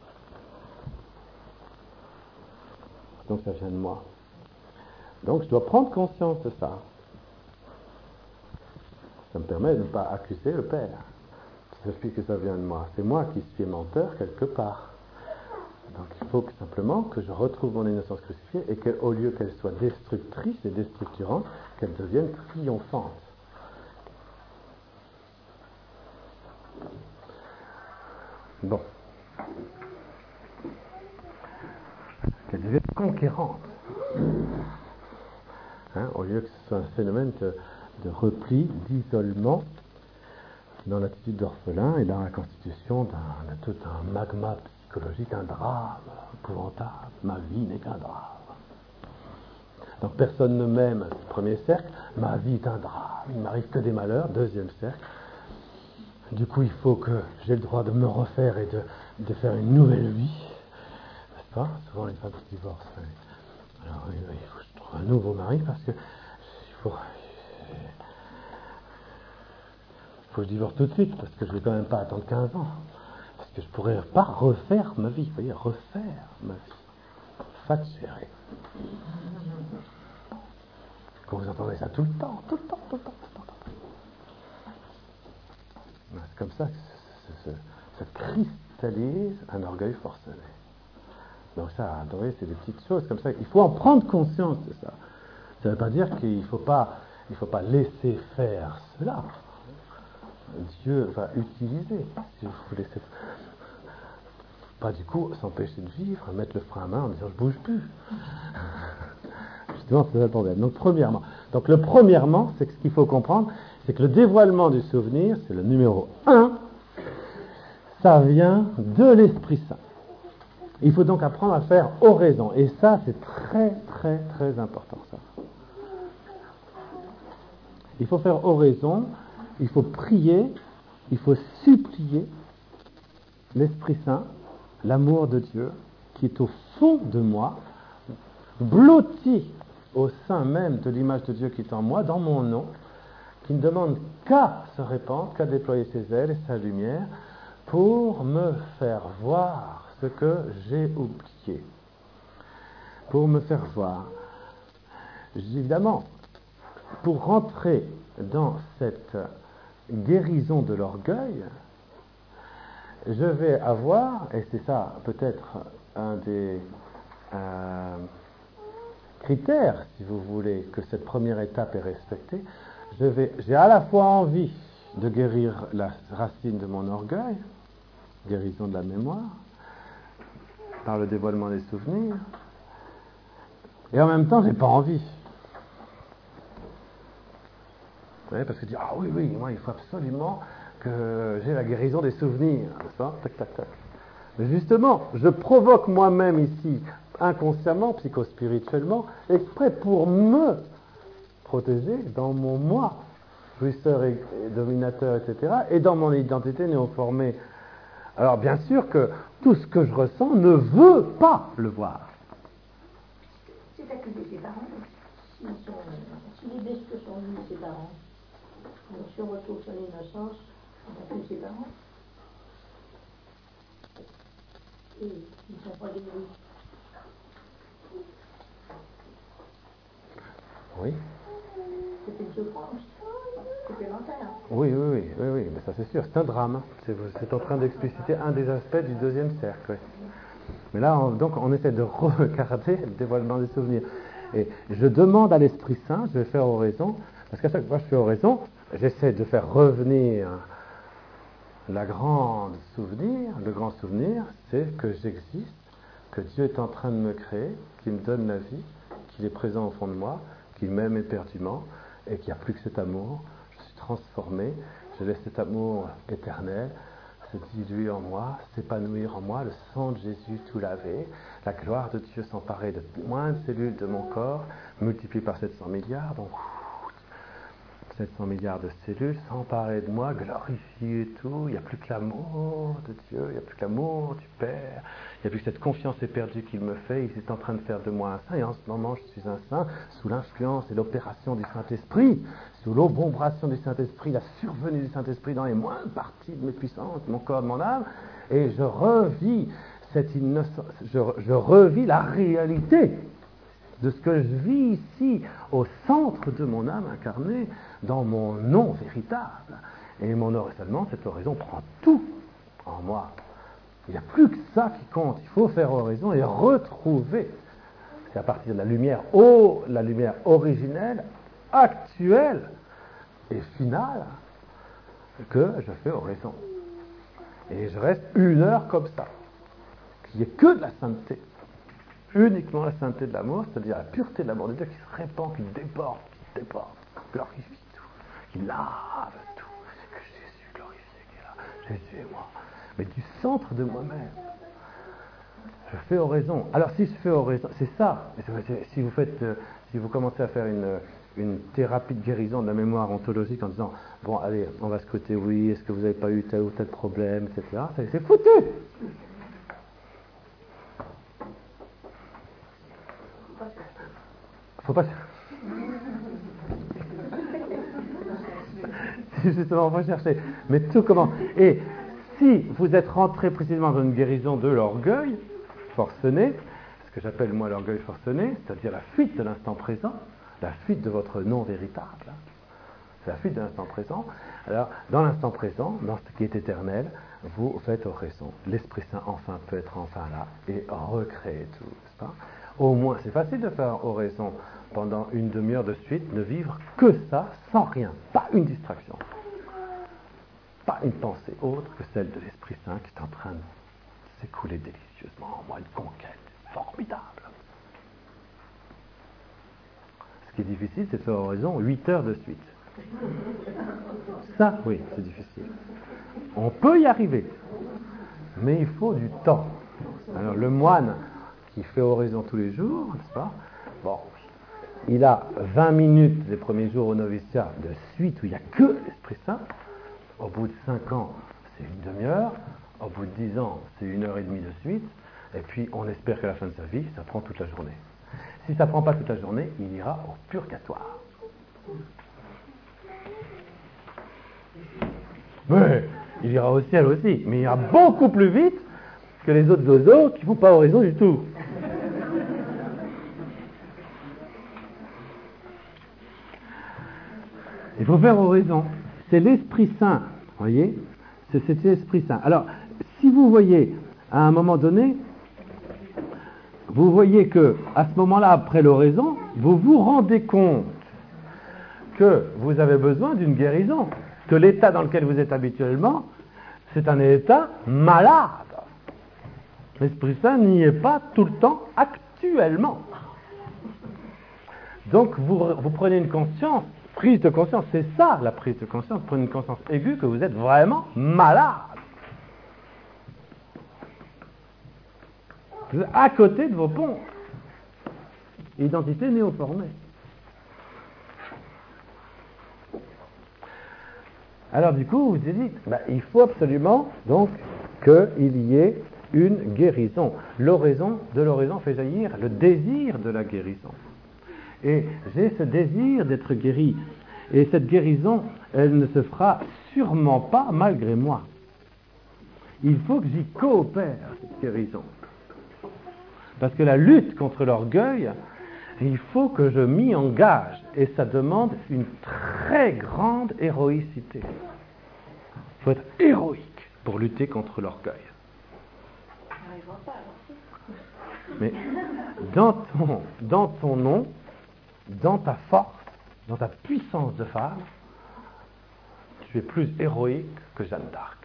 [SPEAKER 1] Donc ça vient de moi. Donc je dois prendre conscience de ça. Ça me permet de ne pas accuser le Père. Ça explique que ça vient de moi. C'est moi qui suis menteur quelque part. Donc il faut que, simplement que je retrouve mon innocence crucifiée et qu'au lieu qu'elle soit destructrice et déstructurante, qu'elle devienne triomphante. Bon. Qu'elle devienne conquérante. Hein, au lieu que ce soit un phénomène de, de repli, d'isolement dans l'attitude d'orphelin et dans la constitution d'un, de tout un magma psychologique, un drame épouvantable. Ma vie n'est qu'un drame. Donc personne ne m'aime, premier cercle. Ma vie est un drame. Il ne m'arrive que des malheurs, deuxième cercle. Du coup, il faut que j'ai le droit de me refaire et de, de faire une nouvelle vie. N'est-ce pas? Souvent les femmes qui divorcent. Alors il faut que je trouve un nouveau mari parce que il faut, il faut que je divorce tout de suite parce que je ne vais quand même pas attendre quinze ans. Parce que je ne pourrais pas refaire ma vie. Vous voyez, refaire ma vie. Facturer. Quand vous entendez ça tout le temps, tout le temps, tout le temps, tout le temps. Tout le temps. C'est comme ça que se cristallise un orgueil forcené. Donc ça, vous voyez, c'est des petites choses comme ça. Il faut en prendre conscience de ça. Ça ne veut pas dire qu'il ne faut pas, il faut pas laisser faire cela. Dieu va utiliser, si vous voulez, cette... pas du coup s'empêcher de vivre, mettre le frein à main en disant je bouge plus. Justement, c'est ça le problème. Donc, premièrement, donc le premièrement, c'est que ce qu'il faut comprendre, c'est que le dévoilement du souvenir, c'est le numéro un, ça vient de l'Esprit Saint. Il faut donc apprendre à faire oraison. Et ça, c'est très, très, très important, ça. Il faut faire oraison, il faut prier, il faut supplier l'Esprit Saint, l'amour de Dieu, qui est au fond de moi, blotti au sein même de l'image de Dieu qui est en moi, dans mon nom, qui ne demande qu'à se répandre, qu'à déployer ses ailes et sa lumière, pour me faire voir ce que j'ai oublié. Pour me faire voir. Évidemment, pour rentrer dans cette guérison de l'orgueil, je vais avoir, et c'est ça peut-être un des euh, critères, si vous voulez, que cette première étape est respectée, je vais, j'ai à la fois envie de guérir la racine de mon orgueil, guérison de la mémoire, par le dévoilement des souvenirs, et en même temps, j'ai pas envie. Vous voyez, parce que dire, ah oui, oui, moi, il faut absolument que j'ai la guérison des souvenirs, n'est-ce pas ? Tac, tac, tac. Mais justement, je provoque moi-même ici, inconsciemment, psychospirituellement, exprès pour me protéger dans mon moi, jouisseur et, et dominateur, et cetera, et dans mon identité néoformée. Alors, bien sûr que tout ce que je ressens ne veut pas le voir.
[SPEAKER 3] C'est accuser ses parents. Si, sont, si les bestiaux sont venus ses parents, donc si on retrouve son innocence, on accuse ses parents. Et ils ne sont pas guéris.
[SPEAKER 1] Oui.
[SPEAKER 3] C'est une souffrance supplémentaire.
[SPEAKER 1] Oui, oui, oui, oui, oui, mais ça c'est sûr, c'est un drame. C'est, c'est en train d'expliciter un des aspects du deuxième cercle. Oui. Mais là, on, donc, on essaie de regarder le dévoilement des souvenirs. Et je demande à l'Esprit Saint, je vais faire oraison, parce qu'à chaque fois que je fais oraison, j'essaie de faire revenir la grande souvenir. Le grand souvenir, c'est que j'existe, que Dieu est en train de me créer, qu'il me donne la vie, qu'il est présent au fond de moi, qu'il m'aime éperdument, et qu'il n'y a plus que cet amour. Je suis transformé, je laisse cet amour éternel se diluer en moi, s'épanouir en moi, le sang de Jésus tout laver, la gloire de Dieu s'emparer de moins de cellules de mon corps, multiplié par sept cents milliards, donc sept cents milliards de cellules, s'emparer de moi, glorifier tout, il n'y a plus que l'amour de Dieu, il n'y a plus que l'amour du Père, il n'y a plus que cette confiance éperdue qu'il me fait, il est en train de faire de moi un saint, et en ce moment je suis un saint, sous l'influence et l'opération du Saint-Esprit, sous l'obombration du Saint-Esprit, la survenue du Saint-Esprit dans les moindres parties de mes puissances, de mon corps, de mon âme, et je revis cette innocence, je, je revis la réalité de ce que je vis ici, au centre de mon âme incarnée, dans mon nom véritable. Et mon oraison, cette oraison prend tout en moi. Il n'y a plus que ça qui compte. Il faut faire oraison et retrouver. C'est à partir de la lumière, oh, la lumière originelle, actuelle et finale, que je fais oraison. Et je reste une heure comme ça. Qu'il n'y ait que de la sainteté. Uniquement la sainteté de l'amour, c'est-à-dire la pureté de l'amour de Dieu qui se répand, qui déborde, qui déborde, glorifie tout, qui lave tout. C'est que Jésus glorifié qui est là, Jésus et moi. Mais du centre de moi-même, je fais oraison. Alors si je fais oraison, c'est ça. Si vous faites, si vous commencez à faire une, une thérapie de guérison de la mémoire ontologique en disant, bon allez, on va scruter, oui, est-ce que vous n'avez pas eu tel ou tel problème, et cetera. C'est foutu. Faut pas. C'est justement, faut chercher. Mais tout comment. Et si vous êtes rentré précisément dans une guérison de l'orgueil forcené, ce que j'appelle moi l'orgueil forcené, c'est-à-dire la fuite de l'instant présent, la fuite de votre non véritable, c'est la fuite de l'instant présent. Alors, dans l'instant présent, dans ce qui est éternel, vous faites oraison. L'Esprit Saint enfin peut être enfin là et recréer tout, n'est-ce pas ? Au moins, c'est facile de faire oraison pendant une demi-heure de suite, ne vivre que ça, sans rien, pas une distraction, pas une pensée autre que celle de l'Esprit Saint qui est en train de s'écouler délicieusement en moi, une conquête formidable. qui est difficile, c'est de faire oraison huit heures de suite. Ça, oui, c'est difficile. On peut y arriver, mais il faut du temps. Alors, le moine qui fait oraison tous les jours, n'est-ce pas? Bon, il a vingt minutes les premiers jours au noviciat de suite où il n'y a que l'Esprit Saint. Au bout de cinq ans, c'est une demi-heure. Au bout de dix ans, c'est une heure et demie de suite. Et puis, on espère qu'à la fin de sa vie, ça prend toute la journée. Si ça ne prend pas toute la journée, il ira au purgatoire. Mais il ira au ciel aussi, mais il ira beaucoup plus vite que les autres oiseaux qui ne font pas oraison du tout. Il faut faire oraison. C'est l'Esprit Saint, vous voyez, c'est, c'est l'Esprit Saint. Alors, si vous voyez, à un moment donné, vous voyez que, à ce moment-là, après l'oraison, vous vous rendez compte que vous avez besoin d'une guérison, que l'état dans lequel vous êtes habituellement, c'est un état malade. L'Esprit Saint n'y est pas tout le temps actuellement. Donc, vous, vous prenez une conscience, prise de conscience, c'est ça la prise de conscience, prenez une conscience aiguë que vous êtes vraiment malade. Vous êtes à côté de vos ponts. Identité néoformée. Alors du coup, vous vous dites, bah, il faut absolument donc qu'il y ait une guérison. L'oraison, de l'oraison fait jaillir le désir de la guérison. Et j'ai ce désir d'être guéri. Et cette guérison, elle ne se fera sûrement pas malgré moi. Il faut que j'y coopère, cette guérison. Parce que la lutte contre l'orgueil, il faut que je m'y engage. Et ça demande une très grande héroïcité. Il faut être héroïque pour lutter contre l'orgueil. Mais dans ton, dans ton nom, dans ta force, dans ta puissance de femme, tu es plus héroïque que Jeanne d'Arc.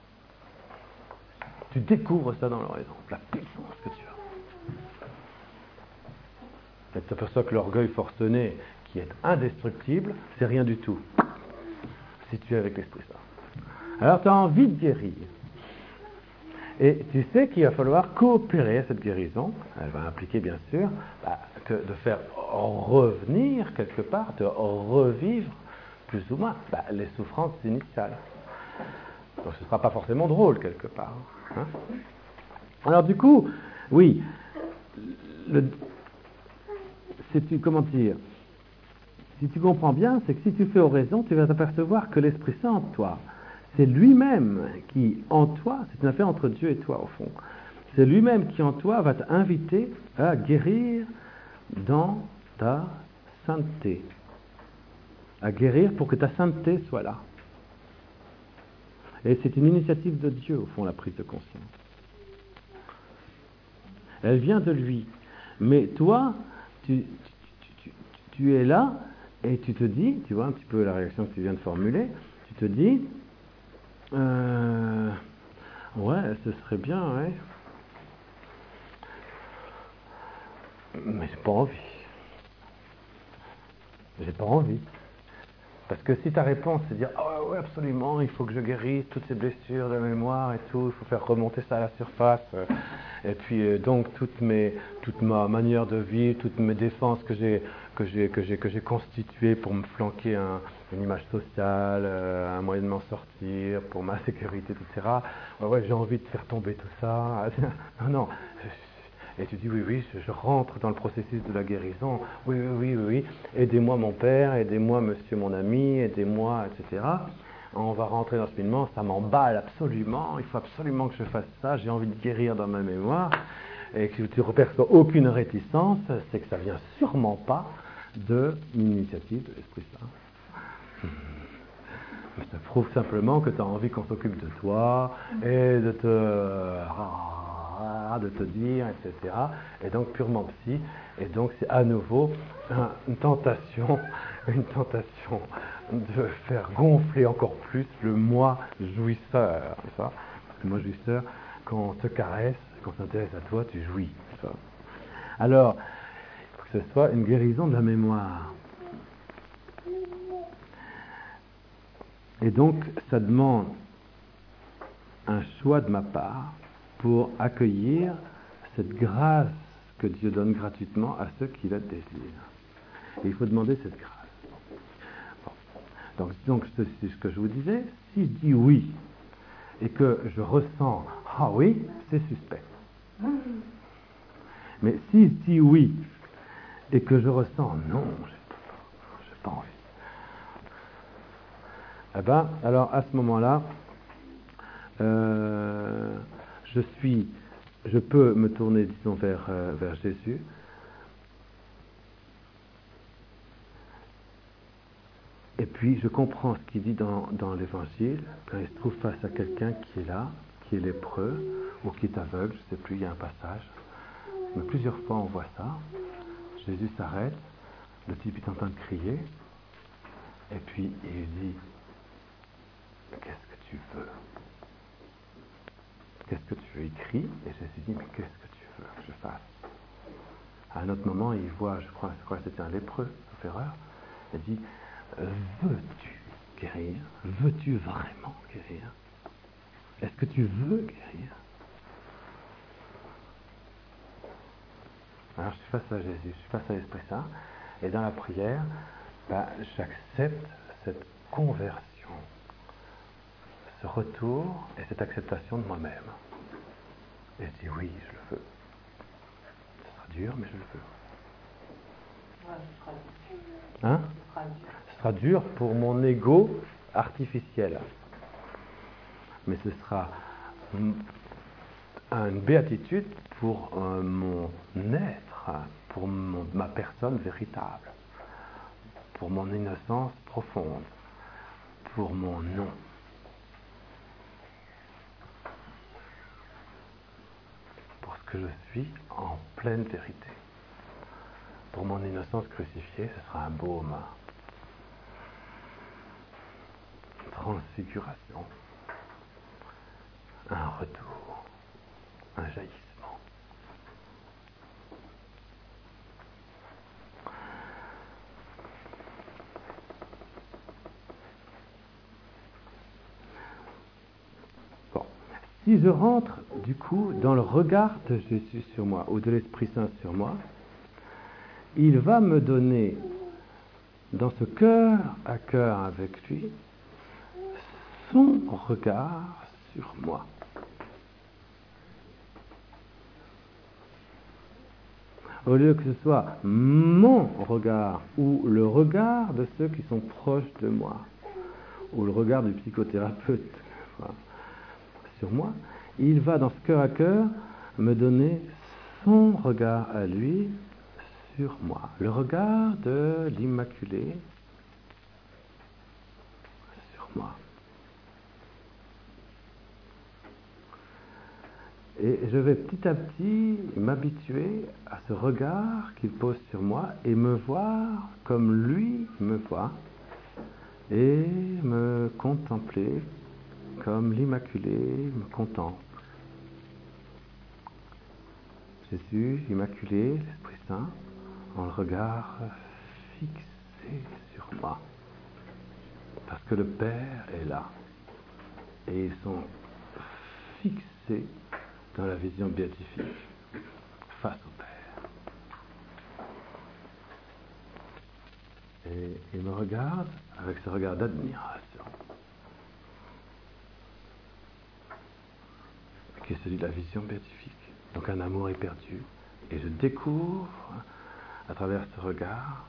[SPEAKER 1] Tu découvres ça dans l'oraison, la puissance que tu as. Et tu t'aperçois que l'orgueil forcené, qui est indestructible, c'est rien du tout, si tu es avec l'Esprit Saint. Alors tu as envie de guérir. Et tu sais qu'il va falloir coopérer à cette guérison. Elle va impliquer, bien sûr, bah, que de faire revenir quelque part, de revivre plus ou moins bah, les souffrances initiales. Donc ce ne sera pas forcément drôle, quelque part. Hein. Alors du coup, oui, le, c'est tu, comment dire, si tu comprends bien, c'est que si tu fais oraison, tu vas t'apercevoir que l'Esprit Saint en toi, c'est lui-même qui, en toi, c'est une affaire entre Dieu et toi, au fond. C'est lui-même qui, en toi, va t'inviter à guérir dans ta sainteté. À guérir pour que ta sainteté soit là. Et c'est une initiative de Dieu, au fond, la prise de conscience. Elle vient de lui. Mais toi, tu, tu, tu, tu es là et tu te dis, tu vois un petit peu la réaction que tu viens de formuler, tu te dis, Euh, ouais, ce serait bien, ouais. Mais j'ai pas envie. J'ai pas envie. Parce que si ta réponse c'est de dire ah oh, ouais absolument, il faut que je guérisse toutes ces blessures de la mémoire et tout, il faut faire remonter ça à la surface. Et puis euh, donc toute mes, toute ma manière de vivre, toutes mes défenses que j'ai que j'ai que j'ai que j'ai constituées pour me flanquer un, une image sociale, euh, un moyen de m'en sortir, pour ma sécurité, et cetera. Ouais, ouais j'ai envie de faire tomber tout ça. Non non. Et tu dis oui, oui, je rentre dans le processus de la guérison. Oui, oui, oui, oui, oui. Aidez-moi mon père, aidez-moi monsieur mon ami, aidez-moi, et cetera. On va rentrer dans ce cheminement, ça m'emballe absolument, il faut absolument que je fasse ça, j'ai envie de guérir dans ma mémoire. Et que tu ne reperçois aucune réticence, c'est que ça ne vient sûrement pas de l'initiative de l'Esprit Saint. Mais ça prouve simplement que tu as envie qu'on s'occupe de toi et de te... de te dire, et cetera. Et donc purement psy. Et donc c'est à nouveau un, une tentation, une tentation de faire gonfler encore plus le moi jouisseur. Ça. Le moi jouisseur, quand on te caresse, quand on s'intéresse à toi, tu jouis. Ça. Alors, il faut que ce soit une guérison de la mémoire. Et donc, ça demande un choix de ma part pour accueillir cette grâce que Dieu donne gratuitement à ceux qui la désirent. Et il faut demander cette grâce. Bon. Donc, donc c'est ce que je vous disais. Si je dis oui et que je ressens « Ah oui », c'est suspect. Mais si je dis oui et que je ressens « Non, je n'ai pas envie », eh ben, alors à ce moment-là, euh, je suis, je peux me tourner, disons, vers, euh, vers Jésus. Et puis je comprends ce qu'il dit dans, dans l'Évangile, quand il se trouve face à quelqu'un qui est là, qui est lépreux, ou qui est aveugle, je ne sais plus, il y a un passage. Mais plusieurs fois on voit ça. Jésus s'arrête, le type est en train de crier, et puis il dit « Qu'est-ce que tu veux ?» Qu'est-ce que tu veux? Il crie, et Jésus dit, mais qu'est-ce que tu veux que je fasse? À un autre moment, il voit, je crois, je crois que c'était un lépreux, sauf erreur, il dit, veux-tu guérir? Veux-tu vraiment guérir? Est-ce que tu veux guérir? Alors je suis face à Jésus, je suis face à l'Esprit Saint, et dans la prière, bah, j'accepte cette conversion, ce retour et cette acceptation de moi-même. Et je dis oui, je le veux. Ce sera dur, mais je le veux.
[SPEAKER 2] Ouais, ce sera dur.
[SPEAKER 1] Hein?
[SPEAKER 2] Ce sera dur.
[SPEAKER 1] Ce sera dur pour mon ego artificiel. Mais ce sera une béatitude pour euh, mon être, pour mon, ma personne véritable, pour mon innocence profonde, pour mon nom. Pour ce que je suis en pleine vérité. Pour mon innocence crucifiée, ce sera un baume. Une transfiguration. Un retour. Un jaillissement. Bon. Si je rentre, du coup, dans le regard de Jésus sur moi, ou de l'Esprit Saint sur moi, il va me donner, dans ce cœur à cœur avec lui, son regard sur moi. Au lieu que ce soit mon regard, ou le regard de ceux qui sont proches de moi, ou le regard du psychothérapeute voilà, sur moi, il va dans ce cœur à cœur me donner son regard à lui sur moi. Le regard de l'Immaculée sur moi. Et je vais petit à petit m'habituer à ce regard qu'il pose sur moi et me voir comme lui me voit et me contempler comme l'Immaculée me contemple. Jésus, l'Immaculée, l'Esprit Saint, ont le regard fixé sur moi. Parce que le Père est là. Et ils sont fixés dans la vision béatifique face au Père. Et ils me regardent avec ce regard d'admiration, qui est celui de la vision béatifique. Donc un amour éperdu. Et je découvre, à travers ce regard,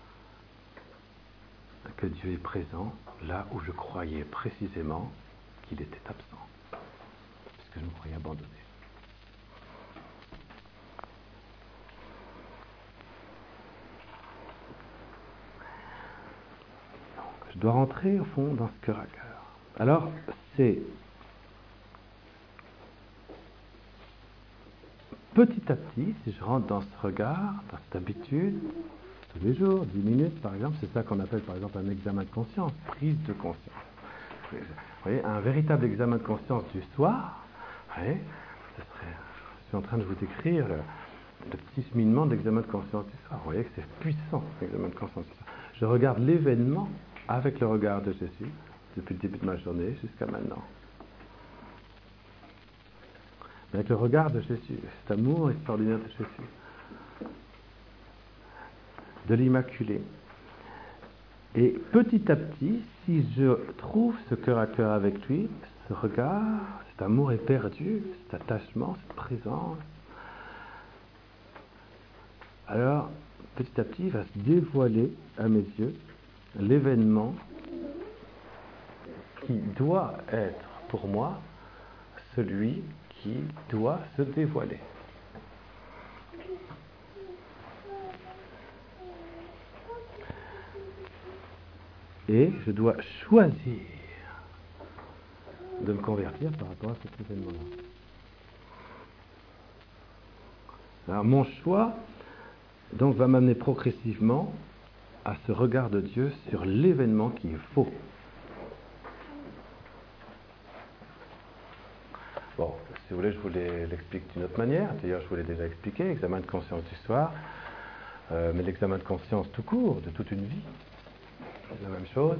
[SPEAKER 1] que Dieu est présent là où je croyais précisément qu'il était absent, puisque je me croyais abandonné. Donc, je dois rentrer au fond dans ce cœur à cœur. Alors, c'est petit à petit, si je rentre dans ce regard, dans cette habitude, tous les jours, dix minutes par exemple, c'est ça qu'on appelle par exemple un examen de conscience, prise de conscience. Vous voyez, un véritable examen de conscience du soir, vous voyez, ce serait, je suis en train de vous décrire le, le petit cheminement d'examen de conscience du soir. Vous voyez que c'est puissant, l'examen de conscience du soir. Je regarde l'événement avec le regard de Jésus, depuis le début de ma journée jusqu'à maintenant. Mais avec le regard de Jésus, cet amour extraordinaire de Jésus, de l'Immaculée. Et petit à petit, si je trouve ce cœur à cœur avec lui, ce regard, cet amour éperdu, cet attachement, cette présence, alors petit à petit va se dévoiler à mes yeux l'événement qui doit être pour moi celui qui doit se dévoiler. Et je dois choisir de me convertir par rapport à cet événement-là. Alors mon choix donc va m'amener progressivement à ce regard de Dieu sur l'événement qui est faux. Bon, si vous voulez, je vous l'explique d'une autre manière. D'ailleurs, je vous l'ai déjà expliqué, examen de conscience du soir, euh, mais l'examen de conscience tout court, de toute une vie. C'est la même chose.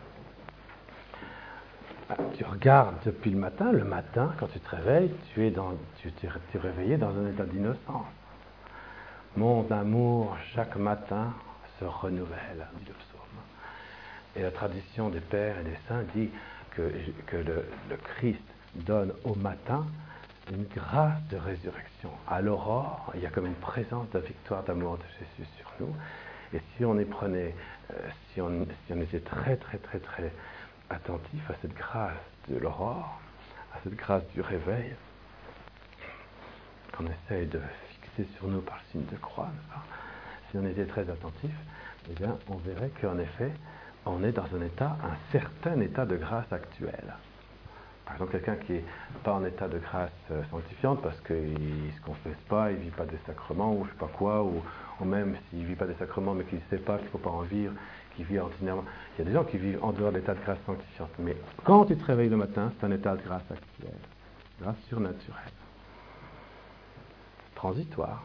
[SPEAKER 1] Tu regardes depuis le matin, le matin, quand tu te réveilles, tu es, dans, tu t'es, tu es réveillé dans un état d'innocence. Mon amour, chaque matin, se renouvelle, dit le psaume. Et la tradition des pères et des saints dit que, que le, le Christ donne au matin une grâce de résurrection. À l'aurore, il y a comme une présence de victoire d'amour de Jésus sur nous. Et si on y prenait, euh, si, on, si on était très très très très attentif à cette grâce de l'aurore, à cette grâce du réveil, qu'on essaye de fixer sur nous par le signe de croix, si on était très attentif, eh bien, on verrait qu'en effet, on est dans un état, un certain état de grâce actuel. Par exemple, quelqu'un qui n'est pas en état de grâce sanctifiante parce qu'il ne se confesse pas, il ne vit pas des sacrements ou je ne sais pas quoi, ou, ou même s'il ne vit pas des sacrements mais qu'il ne sait pas qu'il ne faut pas en vivre, qu'il vit ordinairement. Il y a des gens qui vivent en dehors de l'état de grâce sanctifiante. Mais quand tu te réveilles le matin, c'est un état de grâce actuel, grâce surnaturelle, transitoire.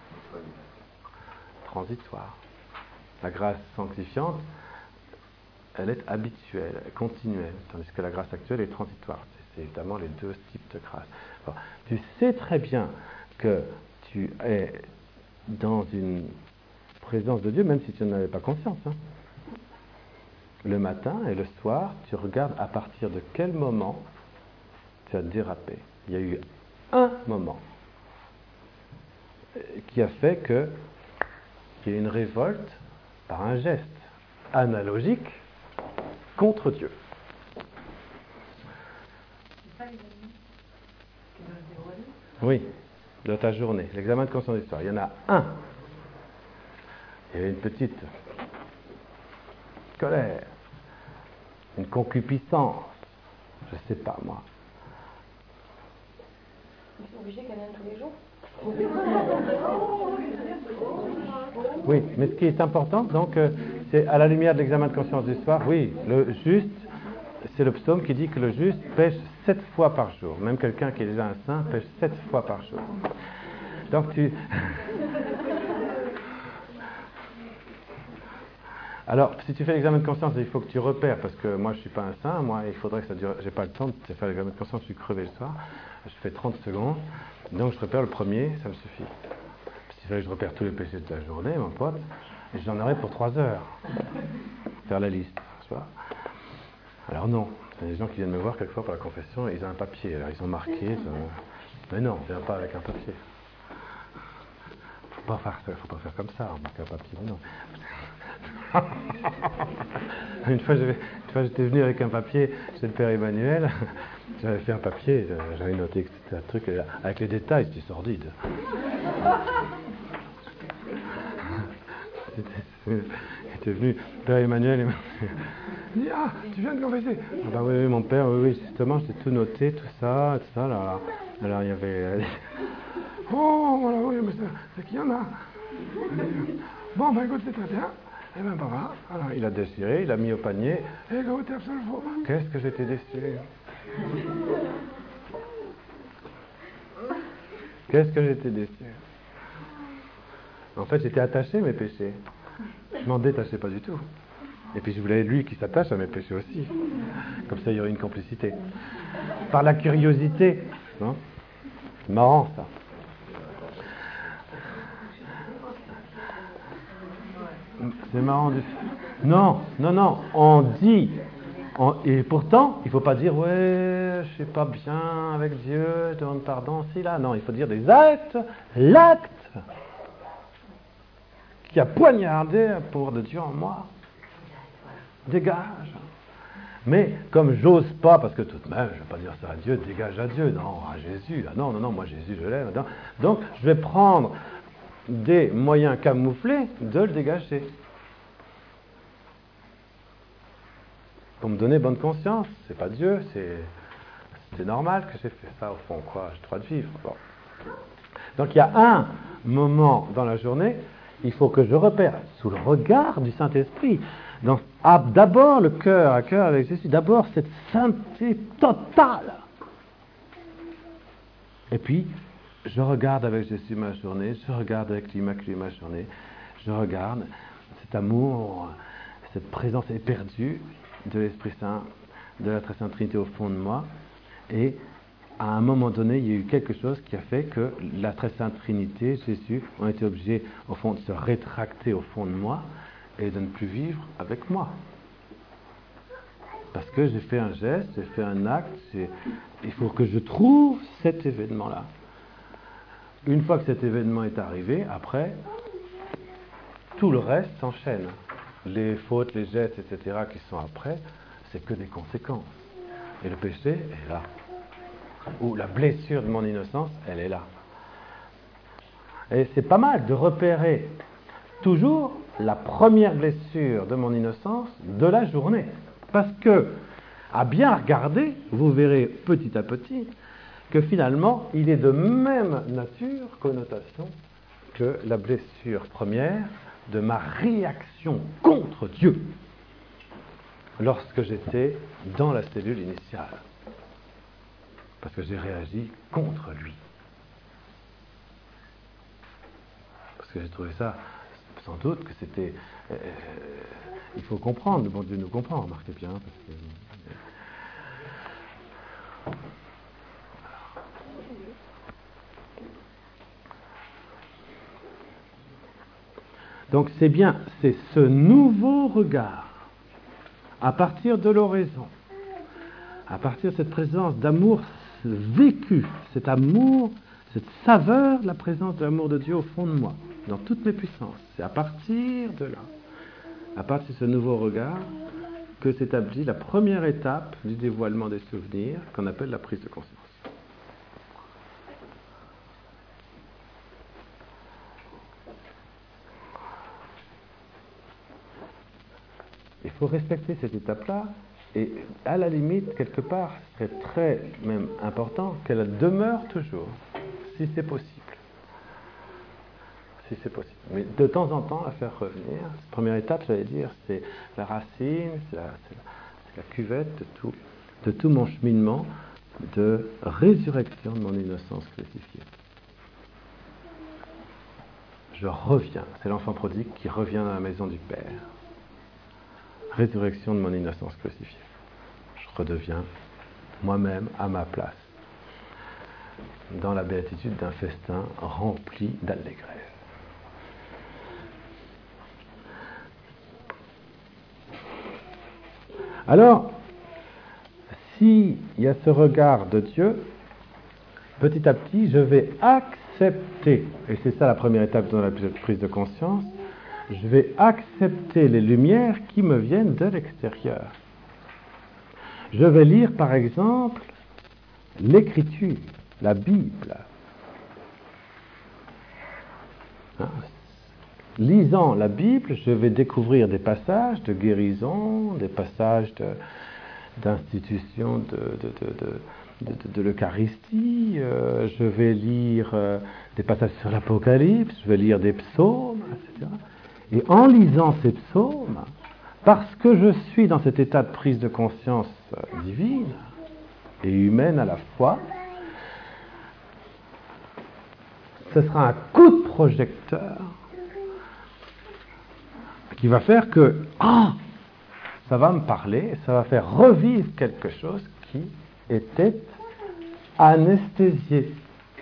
[SPEAKER 1] Transitoire. La grâce sanctifiante, elle est habituelle, continuelle, tandis que la grâce actuelle est transitoire. C'est évidemment les deux types de grâce. Alors, tu sais très bien que tu es dans une présence de Dieu, même si tu n'en avais pas conscience. Hein. Le matin et le soir, tu regardes à partir de quel moment tu as dérapé. Il y a eu un moment qui a fait que qu'il y ait une révolte par un geste analogique contre Dieu. Oui, de ta journée, l'examen de conscience d'histoire. Il y en a un. Il y avait une petite colère, une concupiscence, je ne sais pas moi.
[SPEAKER 2] Ils sont obligés qu'elle vienne tous les jours.
[SPEAKER 1] Oui, mais ce qui est important, donc, euh, c'est à la lumière de l'examen de conscience du soir, oui, le juste, c'est le psaume qui dit que le juste pêche sept fois par jour. Même quelqu'un qui est déjà un saint pêche sept fois par jour. Donc tu... Alors, si tu fais l'examen de conscience, il faut que tu repères, parce que moi je ne suis pas un saint, moi il faudrait que ça dure, j'ai pas le temps de faire l'examen de conscience, je suis crevé le soir, je fais trente secondes, donc je repère le premier, ça me suffit. S'il fallait que je repère tous les péchés de la journée, mon pote, j'en aurais pour trois heures. Faire la liste, tu vois. Alors non, il y a des gens qui viennent me voir quelquefois pour la confession, ils ont un papier, alors ils ont marqué, ils ont... mais non, on ne vient pas avec un papier. Faut pas faire ça, faut pas faire comme ça, on marque un papier, mais non. Une fois, j'avais, une fois j'étais venu avec un papier chez le Père Emmanuel, j'avais fait un papier, j'avais noté que c'était un truc, avec les détails, c'était sordide. J'étais venu, Père Emmanuel, et il dit, ah, tu viens de confesser. Ah bah oui, oui, mon père, oui, oui, justement, j'ai tout noté, tout ça, tout ça, là. Alors il y avait... Oh, voilà, oui, mais c'est, c'est qu'il y en a. Bon, ben écoute, c'est très bien. Eh ben, papa, alors il a déchiré, il a mis au panier, et eh, go, t'es absolument faux. Qu'est-ce que j'étais déçu. Qu'est-ce que j'étais déçu. En fait, j'étais attaché à mes péchés. Je m'en détachais pas du tout. Et puis je voulais lui qui s'attache à mes péchés aussi. Comme ça, il y aurait une complicité. Par la curiosité. Hein? C'est marrant, ça. C'est marrant. Du... Non, non, non. On dit... On... Et pourtant, il ne faut pas dire « Ouais, je ne suis pas bien avec Dieu, je demande pardon, si là. » Non, il faut dire des actes. L'acte qui a poignardé le pouvoir de Dieu en moi. Dégage. Mais comme j'ose pas, parce que tout de même, je ne vais pas dire ça à Dieu, dégage à Dieu, non, à Jésus, ah non, non, non, moi Jésus, je l'aime. Non. Donc, je vais prendre des moyens camouflés de le dégager. Pour me donner bonne conscience, c'est pas Dieu, c'est, c'est normal que j'ai fait ça au fond, quoi, j'ai le droit de vivre. Bon. Donc, il y a un moment dans la journée, il faut que je repère, sous le regard du Saint-Esprit, donc, ah, d'abord le cœur à cœur avec Jésus, d'abord cette sainteté totale. Et puis, je regarde avec Jésus ma journée, je regarde avec l'Immaculée ma journée, je regarde cet amour, cette présence éperdue de l'Esprit Saint, de la Très Sainte Trinité au fond de moi. Et à un moment donné, il y a eu quelque chose qui a fait que la Très Sainte Trinité, Jésus, ont été obligés, au fond, de se rétracter au fond de moi et de ne plus vivre avec moi. Parce que j'ai fait un geste, j'ai fait un acte, j'ai... il faut que je trouve cet événement-là. Une fois que cet événement est arrivé, après, tout le reste s'enchaîne. Les fautes, les gestes, et cetera qui sont après, c'est que des conséquences. Et le péché est là. Ou la blessure de mon innocence, elle est là. Et c'est pas mal de repérer toujours la première blessure de mon innocence de la journée. Parce que, à bien regarder, vous verrez petit à petit que finalement, il est de même nature, connotation, que la blessure première de ma réaction contre Dieu lorsque j'étais dans la cellule initiale. Parce que j'ai réagi contre lui. Parce que j'ai trouvé ça, sans doute, que c'était... Euh, il faut comprendre, le bon Dieu nous comprend, remarquez bien. Parce que, euh, donc c'est bien, c'est ce nouveau regard, à partir de l'oraison, à partir de cette présence d'amour vécu, cet amour, cette saveur de la présence de l'amour de Dieu au fond de moi, dans toutes mes puissances. C'est à partir de là, à partir de ce nouveau regard, que s'établit la première étape du dévoilement des souvenirs, qu'on appelle la prise de conscience. Il faut respecter cette étape-là, et à la limite, quelque part, ce serait très même important qu'elle demeure toujours, si c'est possible. Si c'est possible. Mais de temps en temps, la faire revenir. Cette première étape, j'allais dire, c'est la racine, c'est la, c'est la, c'est la cuvette de tout, de tout mon cheminement de résurrection de mon innocence crucifiée. Je reviens. C'est l'enfant prodigue qui revient dans la maison du Père. Résurrection de mon innocence crucifiée. Je redeviens moi-même à ma place dans la béatitude d'un festin rempli d'allégresse. Alors, s'il y a ce regard de Dieu, petit à petit, je vais accepter, et c'est ça la première étape dans la prise de conscience, je vais accepter les lumières qui me viennent de l'extérieur. Je vais lire, par exemple, l'Écriture, la Bible. Hein? Lisant la Bible, je vais découvrir des passages de guérison, des passages de, d'institution de, de, de, de, de, de l'Eucharistie. Euh, je vais lire euh, des passages sur l'Apocalypse, je vais lire des psaumes, et cetera. Et en lisant ces psaumes, parce que je suis dans cet état de prise de conscience divine et humaine à la fois, ce sera un coup de projecteur qui va faire que, ah, ça va me parler, et ça va faire revivre quelque chose qui était anesthésié.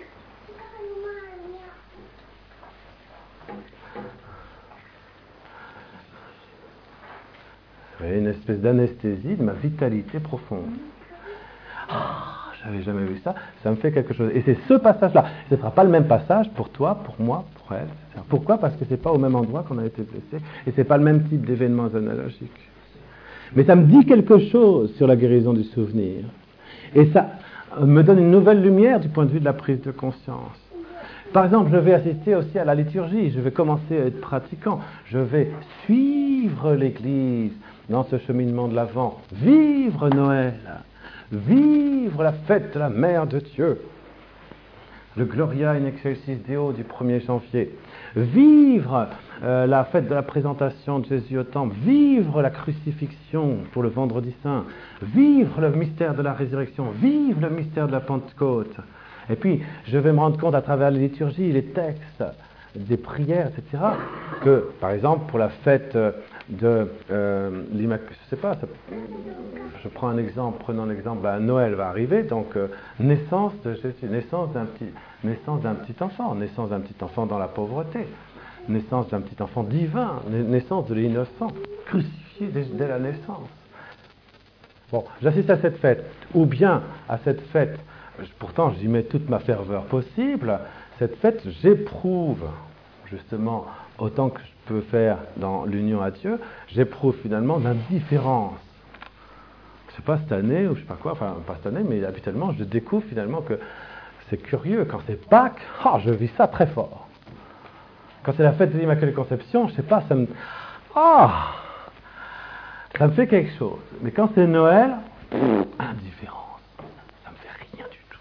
[SPEAKER 1] Une espèce d'anesthésie de ma vitalité profonde. Ah, j'avais jamais vu ça, ça me fait quelque chose. Et c'est ce passage-là. Ce ne sera pas le même passage pour toi, pour moi, pour elle. Pourquoi ? Parce que ce n'est pas au même endroit qu'on a été blessé, et ce n'est pas le même type d'événements analogiques. Mais ça me dit quelque chose sur la guérison du souvenir. Et ça me donne une nouvelle lumière du point de vue de la prise de conscience. Par exemple, je vais assister aussi à la liturgie, je vais commencer à être pratiquant, je vais suivre l'Église dans ce cheminement de l'Avent, vivre Noël, vivre la fête de la Mère de Dieu, le Gloria in excelsis Deo du premier janvier, vivre euh, la fête de la présentation de Jésus au temple, vivre la crucifixion pour le vendredi saint, vivre le mystère de la résurrection, vivre le mystère de la Pentecôte. Et puis, je vais me rendre compte à travers les liturgies, les textes, des prières, et cetera, que, par exemple, pour la fête de euh, l'Immaculée, je sais pas, ça, je prends un exemple, prenons l'exemple, ben, Noël va arriver, donc euh, naissance de Jésus, naissance d'un petit, naissance d'un petit enfant, naissance d'un petit enfant dans la pauvreté, naissance d'un petit enfant divin, naissance de l'innocent, crucifié dès, dès la naissance. Bon, j'assiste à cette fête, ou bien à cette fête, pourtant j'y mets toute ma ferveur possible, cette fête j'éprouve, justement, autant que je peux faire dans l'union à Dieu, j'éprouve finalement l'indifférence. Je ne sais pas cette année, ou je ne sais pas quoi, enfin pas cette année, mais habituellement je découvre finalement que c'est curieux, quand c'est Pâques, oh, je vis ça très fort. Quand c'est la fête de l'Immaculée Conception, je ne sais pas, ça me... Ah oh, ça me fait quelque chose. Mais quand c'est Noël, pff, indifférence. Ça me fait rien du tout.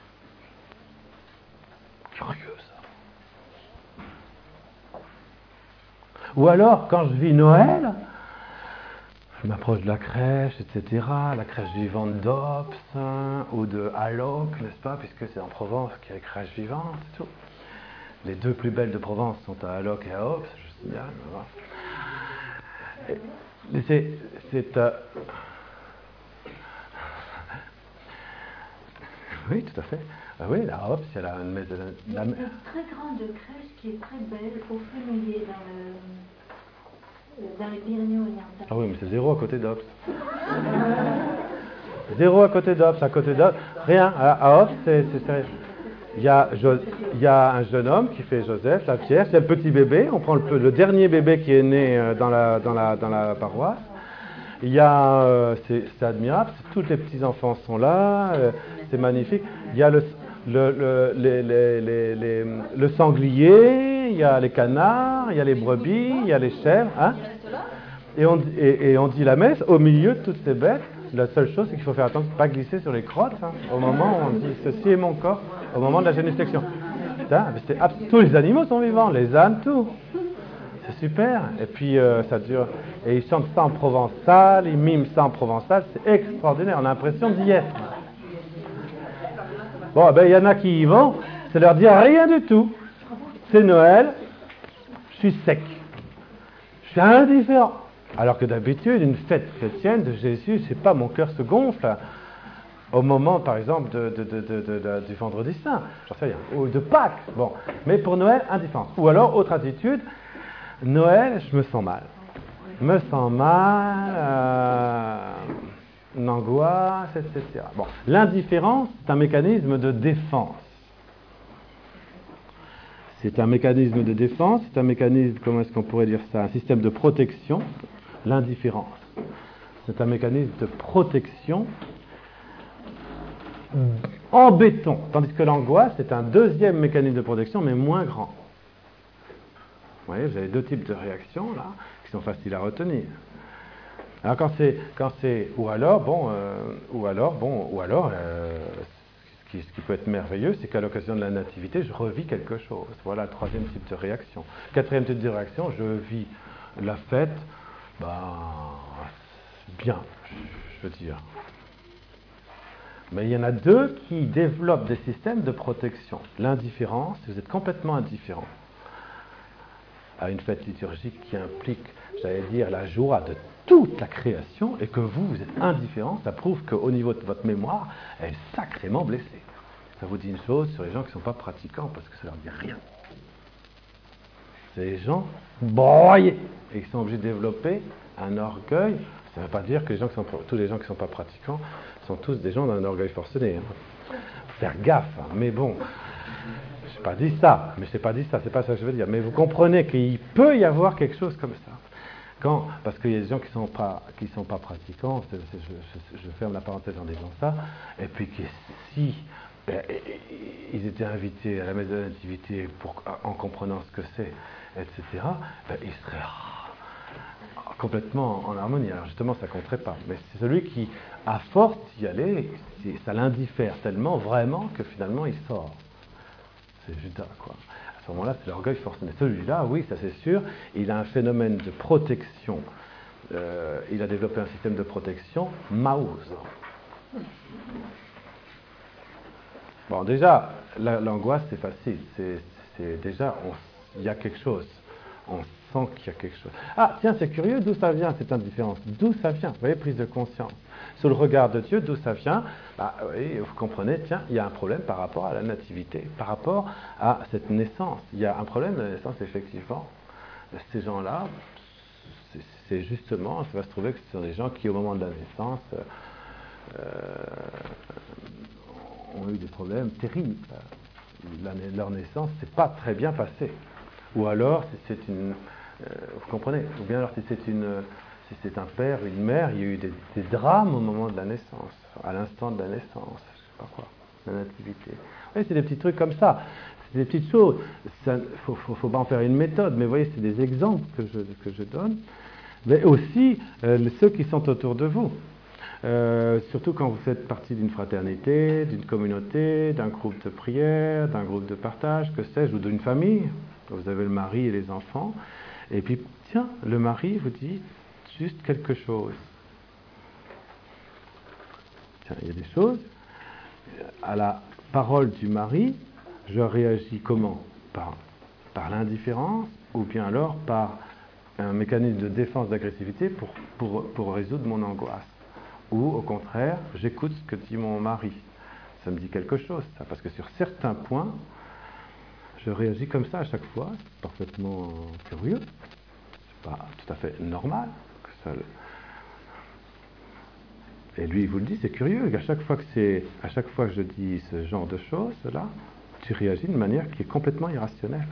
[SPEAKER 1] Curieux, ça. Ou alors, quand je vis Noël, je m'approche de la crèche, et cetera, la crèche vivante d'Ops, hein, ou de Alloc, n'est-ce pas, puisque c'est en Provence qu'il y a les crèches vivantes et tout. Les deux plus belles de Provence sont à Alloc et à Ops, je signale. Et c'est... c'est euh... Oui, tout à fait. Ah oui, la Ops, il y a la maison...
[SPEAKER 3] Il y a une très grande crèche qui est très belle, au Fenouillet, dans le... dans les Pyrénées-Orientales.
[SPEAKER 1] Ah oui, mais c'est zéro à côté d'Ops. Zéro à côté d'Ops, à côté d'Ops. Rien, à, à Ops, c'est, c'est sérieux. Il y, a, jo, il y a un jeune homme qui fait Joseph, la Vierge, c'est le petit bébé, on prend le, le dernier bébé qui est né dans la, dans la, dans la paroisse. Il y a, euh, c'est, c'est admirable, tous les petits-enfants sont là, euh, c'est magnifique. Il y a le, le, le, les, les, les, les, le sanglier, il y a les canards, il y a les brebis, il y a les chèvres. Hein, et, on, et, et on dit la messe au milieu de toutes ces bêtes. La seule chose, c'est qu'il faut faire attention de ne pas glisser sur les crottes, hein, au moment où on dit « ceci est mon corps », au moment de la génuflexion. Putain, c'est, tous les animaux sont vivants, les ânes, tout. C'est super. Et puis, euh, ça dure. Et ils chantent ça en provençal, ils miment ça en provençal, c'est extraordinaire, on a l'impression d'y être. Bon, ben, il y en a qui y vont, ça leur dit rien du tout. C'est Noël, je suis sec. Je suis indifférent. Alors que d'habitude, une fête chrétienne de Jésus, c'est pas mon cœur se gonfle au moment, par exemple, de, de, de, de, de, de, du Vendredi Saint, j'en sais rien, ou de Pâques. Bon, mais pour Noël, indifférence. Ou alors, autre attitude, Noël, je me sens mal. Je me sens mal, euh, une angoisse, et cetera. Bon, l'indifférence, c'est un mécanisme de défense. C'est un mécanisme de défense, c'est un mécanisme, comment est-ce qu'on pourrait dire ça, un système de protection. L'indifférence, c'est un mécanisme de protection en béton, tandis que l'angoisse, c'est un deuxième mécanisme de protection, mais moins grand. Vous voyez, vous avez deux types de réactions, là, qui sont faciles à retenir. Alors, quand c'est... Quand c'est ou alors, bon, euh, ou alors, bon, ou alors, euh, ce, qui, ce qui peut être merveilleux, c'est qu'à l'occasion de la nativité, je revis quelque chose. Voilà le troisième type de réaction. Quatrième type de réaction, je vis la fête, bah, bien, je veux dire. Mais il y en a deux qui développent des systèmes de protection. L'indifférence, si vous êtes complètement indifférent. à une fête liturgique qui implique, j'allais dire, la joie de toute la création, et que vous, vous êtes indifférent, ça prouve qu'au niveau de votre mémoire, elle est sacrément blessée. Ça vous dit une chose sur les gens qui ne sont pas pratiquants, parce que ça leur dit rien. C'est les gens broyés, et qui sont obligés de développer un orgueil. Ça ne veut pas dire que les gens qui sont, tous les gens qui ne sont pas pratiquants sont tous des gens d'un orgueil forcené. Hein. Faire gaffe, hein. Mais bon, je n'ai pas dit ça, mais je n'ai pas dit ça, c'est pas ça que je veux dire. Mais vous comprenez qu'il peut y avoir quelque chose comme ça. Quand, parce qu'il y a des gens qui ne sont pas, qui sont pas pratiquants, c'est, c'est, je, je, je ferme la parenthèse en disant ça, et puis que si ben, ils étaient invités à la messe de la Nativité pour, en comprenant ce que c'est, et cetera, ben, ils seraient complètement en harmonie. Alors justement, ça ne compterait pas. Mais c'est celui qui, à force d'y aller, ça l'indiffère tellement, vraiment, que finalement, il sort. C'est Judas, quoi. À ce moment-là, c'est l'orgueil forcé. Mais celui-là, oui, ça c'est sûr, il a un phénomène de protection. Euh, il a développé un système de protection Maouz. Bon, déjà, la, l'angoisse, c'est facile. C'est, c'est déjà, il y a quelque chose. On sent qu'il y a quelque chose. Ah, tiens, c'est curieux, d'où ça vient, cette indifférence? D'où ça vient? Vous voyez, prise de conscience. Sous le regard de Dieu, d'où ça vient? Bah, oui, vous comprenez, tiens, il y a un problème par rapport à la nativité, par rapport à cette naissance. Il y a un problème de la naissance, effectivement. Ces gens-là, c'est, c'est justement, ça va se trouver que ce sont des gens qui, au moment de la naissance, euh, ont eu des problèmes terribles. La, leur naissance ne s'est pas très bien passée. Ou alors, si c'est une... Euh, vous comprenez? Ou bien alors, si c'est une... Si c'est un père, une mère, il y a eu des, des drames au moment de la naissance, à l'instant de la naissance, je ne sais pas quoi, la nativité. Oui, c'est des petits trucs comme ça, c'est des petites choses. Il ne faut, faut, faut pas en faire une méthode, mais vous voyez, c'est des exemples que je, que je donne. Mais aussi, euh, ceux qui sont autour de vous. Euh, surtout quand vous faites partie d'une fraternité, d'une communauté, d'un groupe de prière, d'un groupe de partage, que sais-je, ou d'une famille. Vous avez le mari et les enfants, et puis, tiens, le mari vous dit juste quelque chose. Tiens, il y a des choses. À la parole du mari, je réagis comment? Par, par l'indifférence, ou bien alors par un mécanisme de défense d'agressivité pour, pour, pour résoudre mon angoisse. Ou au contraire, j'écoute ce que dit mon mari. Ça me dit quelque chose, ça, parce que sur certains points, je réagis comme ça à chaque fois, c'est parfaitement curieux, c'est pas tout à fait normal que ça. Et lui, il vous le dit, c'est curieux. À chaque fois que c'est, à chaque fois que je dis ce genre de choses là, tu réagis d'une manière qui est complètement irrationnelle.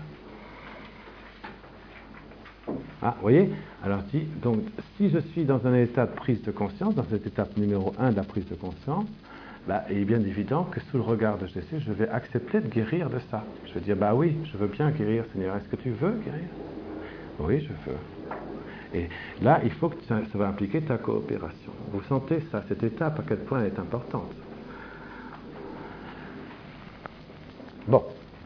[SPEAKER 1] Ah, vous voyez? Alors je dis, donc, si je suis dans un état de prise de conscience, dans cette étape numéro un de la prise de conscience, bah, il est bien évident que sous le regard de Jésus, je vais accepter de guérir de ça. Je vais dire, bah oui, je veux bien guérir, Seigneur. Est-ce que tu veux guérir? Oui, je veux. Et là, il faut que ça, ça va impliquer ta coopération. Vous sentez ça, cette étape, à quel point elle est importante. Bon.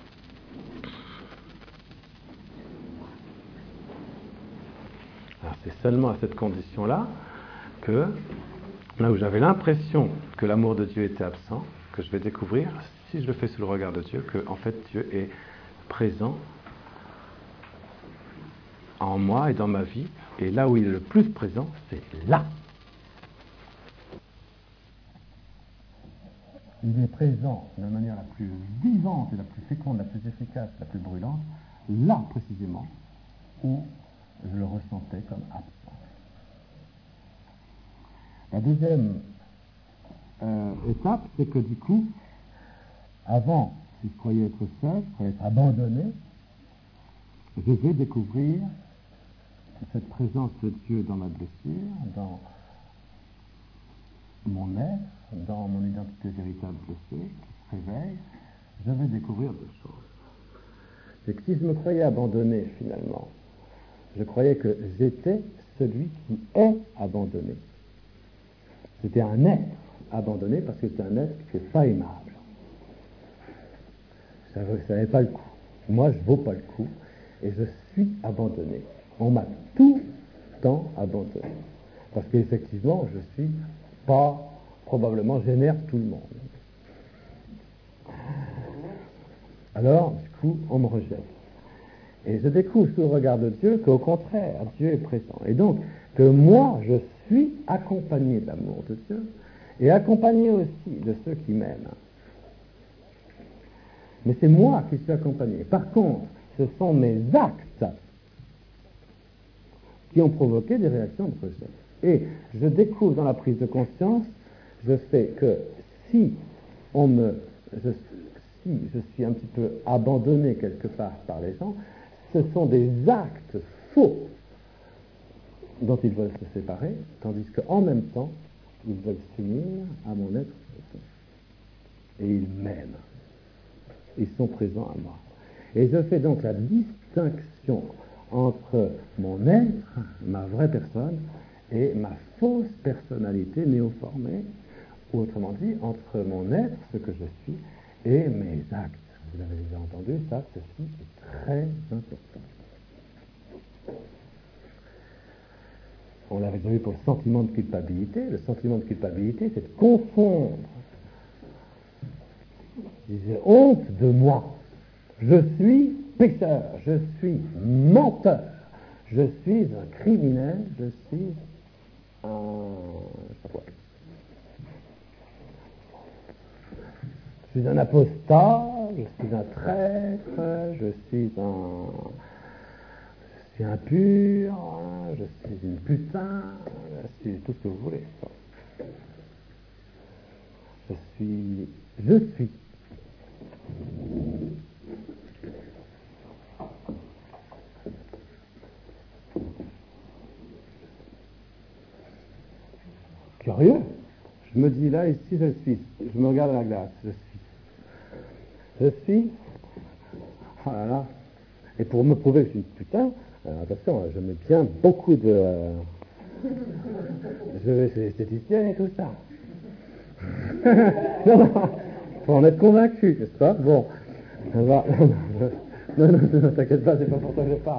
[SPEAKER 1] Alors, c'est seulement à cette condition-là que, là où j'avais l'impression que l'amour de Dieu était absent, que je vais découvrir, si je le fais sous le regard de Dieu, que en fait Dieu est présent en moi et dans ma vie, et là où il est le plus présent, c'est là. Il est présent de la manière la plus vivante et la plus féconde, la plus efficace, la plus brûlante, là précisément où je le ressentais comme absent. La deuxième euh, étape, c'est que du coup, avant, si je croyais être seul, je croyais être abandonné, je vais découvrir cette présence de Dieu dans ma blessure, dans mon être, dans mon identité véritable blessée, qui se réveille. Je vais découvrir deux choses. C'est que si je me croyais abandonné, finalement, je croyais que j'étais celui qui est abandonné. C'était un être abandonné parce que c'est un être qui n'est pas aimable. Ça ne valait pas le coup. Moi, je ne vaux pas le coup et je suis abandonné. On m'a tout le temps abandonné. Parce qu'effectivement, je suis pas, probablement, j'énerve tout le monde. Alors, du coup, on me rejette. Et je découvre sous le regard de Dieu qu'au contraire, Dieu est présent. Et donc, que moi, je suis accompagné de l'amour de Dieu et accompagné aussi de ceux qui m'aiment. Mais c'est moi qui suis accompagné. Par contre, ce sont mes actes qui ont provoqué des réactions de rejet. Et je découvre dans la prise de conscience, je sais que si on me, je, si je suis un petit peu abandonné quelque part par les gens, ce sont des actes faux dont ils veulent se séparer, tandis qu'en même temps, ils veulent s'unir à mon être et ils m'aiment. Ils sont présents à moi. Et je fais donc la distinction entre mon être, ma vraie personne, et ma fausse personnalité néoformée, ou autrement dit, entre mon être, ce que je suis, et mes actes. Vous l'avez déjà entendu, ça, ceci est très important. On l'avait déjà vu pour le sentiment de culpabilité. Le sentiment de culpabilité, c'est de confondre. J'ai honte de moi. Je suis pécheur, je suis menteur, je suis un criminel, je suis un... je sais pas quoi. Je suis un apostat, je suis un traître, je suis un... je suis impur, je suis une putain, je suis tout ce que vous voulez. Je suis... Je suis. Curieux. Je me dis là, ici, je suis. Je me regarde à la glace. Je suis. Je suis. Ah là là. Et pour me prouver que je suis une putain, alors attention, je mets bien beaucoup de... Euh, je vais chez l'esthéticienne et tout ça. Non, non. Faut en être convaincu, n'est-ce pas? Bon. On va... Non, non, non, t'inquiète pas, c'est pas pour ça que je parle.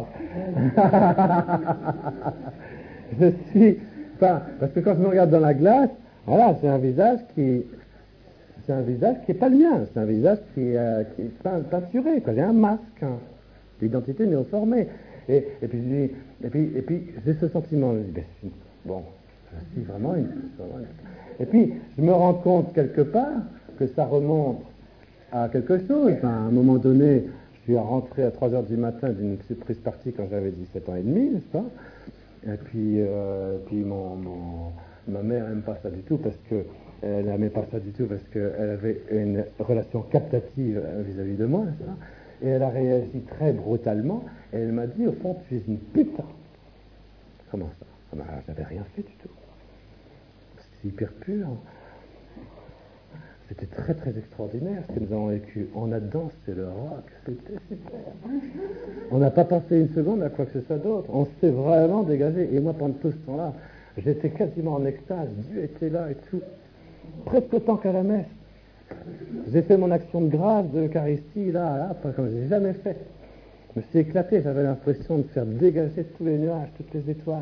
[SPEAKER 1] Je suis... Enfin, parce que quand je me regarde dans la glace, voilà, c'est un visage qui... C'est un visage qui n'est pas le mien, c'est un visage qui, euh, qui est peinturé, quoi. J'ai un masque, hein. L'identité néoformée. Et, et puis, et puis, et puis j'ai ce sentiment, je dis, ben, je suis, bon, je suis vraiment une... Vraiment une... Et puis, je me rends compte quelque part que ça remonte à quelque chose. Enfin, à un moment donné, je suis rentré à trois heures du matin d'une surprise partie quand j'avais dix-sept ans et demi, n'est-ce pas? Et puis, euh, puis mon, mon, ma mère n'aime pas ça du tout parce que elle n'aimait pas ça du tout parce qu'elle avait une relation captative vis-à-vis de moi, n'est-ce pas? Et elle a réagi très brutalement et elle m'a dit, au fond, tu es une putain. Comment ça? Ah ben, je n'avais rien fait du tout. C'était hyper pur. C'était très très extraordinaire ce que nous avons vécu. On a dansé le rock, c'était super. On n'a pas pensé une seconde à quoi que ce soit d'autre. On s'est vraiment dégagé. Et moi, pendant tout ce temps-là, j'étais quasiment en extase. Dieu était là et tout. Presque autant qu'à la messe. J'ai fait mon action de grâce de l'Eucharistie, là, là, pas comme je n'ai jamais fait. Je me suis éclaté. J'avais l'impression de faire dégager tous les nuages, toutes les étoiles.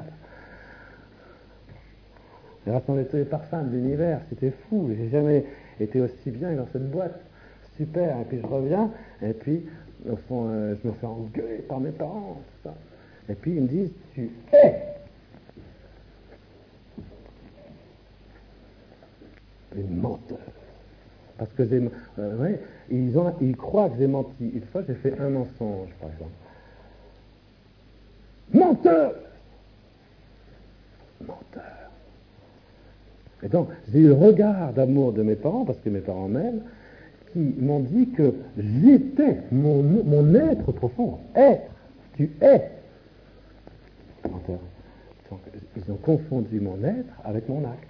[SPEAKER 1] J'ai rassemblé tous les parfums de l'univers. C'était fou. J'ai jamais été aussi bien dans cette boîte. Super. Et puis je reviens, et puis, au fond, euh, je me fais engueuler par mes parents, tout ça. Et puis ils me disent, tu es une menteur. Parce que j'ai... Euh, ouais, ils, ont, ils croient que j'ai menti. Une fois, j'ai fait un mensonge, par exemple. Menteur! Menteur. Et donc, j'ai eu le regard d'amour de mes parents, parce que mes parents m'aiment, qui m'ont dit que j'étais, mon, mon être profond, être, tu es. Menteur. Donc, ils ont confondu mon être avec mon acte.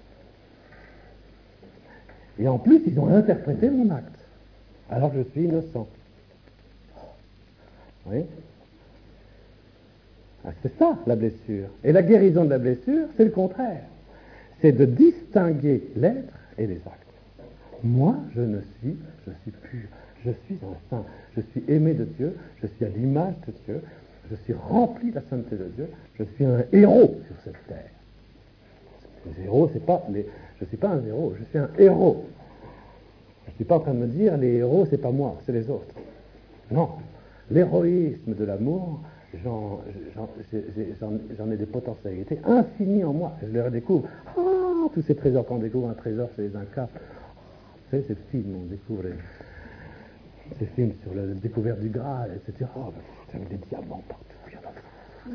[SPEAKER 1] Et en plus, ils ont interprété mon acte, alors que je suis innocent. Vous voyez ? Ah, c'est ça, la blessure. Et la guérison de la blessure, c'est le contraire. C'est de distinguer l'être et les actes. Moi, je ne suis, je suis pur. Je suis un saint. Je suis aimé de Dieu. Je suis à l'image de Dieu. Je suis rempli de la sainteté de Dieu. Je suis un héros sur cette terre. Les héros, c'est pas les... Je ne suis pas un héros, je suis un héros. Je ne suis pas en train de me dire les héros, c'est pas moi, c'est les autres. Non. l'héroïsme de l'amour, j'en, j'en, j'ai, j'en, j'en ai des potentialités infinies en moi. Je les redécouvre. Ah, tous ces trésors, quand on découvre un trésor chez les Incas, vous savez, ces films, on découvre les, ces films sur la découverte du Graal, et cetera. Oh, ben, avec des diamants partout. Il y en a.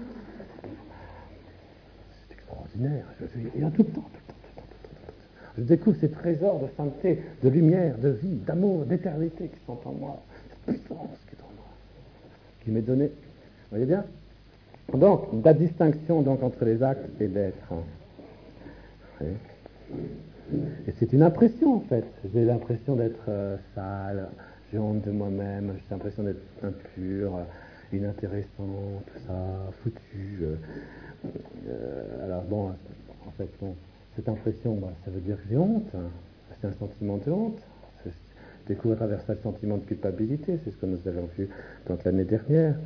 [SPEAKER 1] C'est extraordinaire. Il y en a tout le temps, tout le temps, tout le temps, tout le temps, tout le temps. Je découvre ces trésors de sainteté, de lumière, de vie, d'amour, d'éternité qui sont en moi. Cette puissance qui est en moi, qui m'est donnée. Vous voyez bien? Donc, la distinction donc, entre les actes et l'être. Oui. Et c'est une impression en fait. J'ai l'impression d'être euh, sale, j'ai honte de moi-même, j'ai l'impression d'être impur, euh, inintéressant, tout ça, foutu. Euh, euh, alors bon, en fait, bon, cette impression, bah, ça veut dire que j'ai honte. Hein. C'est un sentiment de honte. Je découvre à travers ça le sentiment de culpabilité, c'est ce que nous avons vu donc l'année dernière.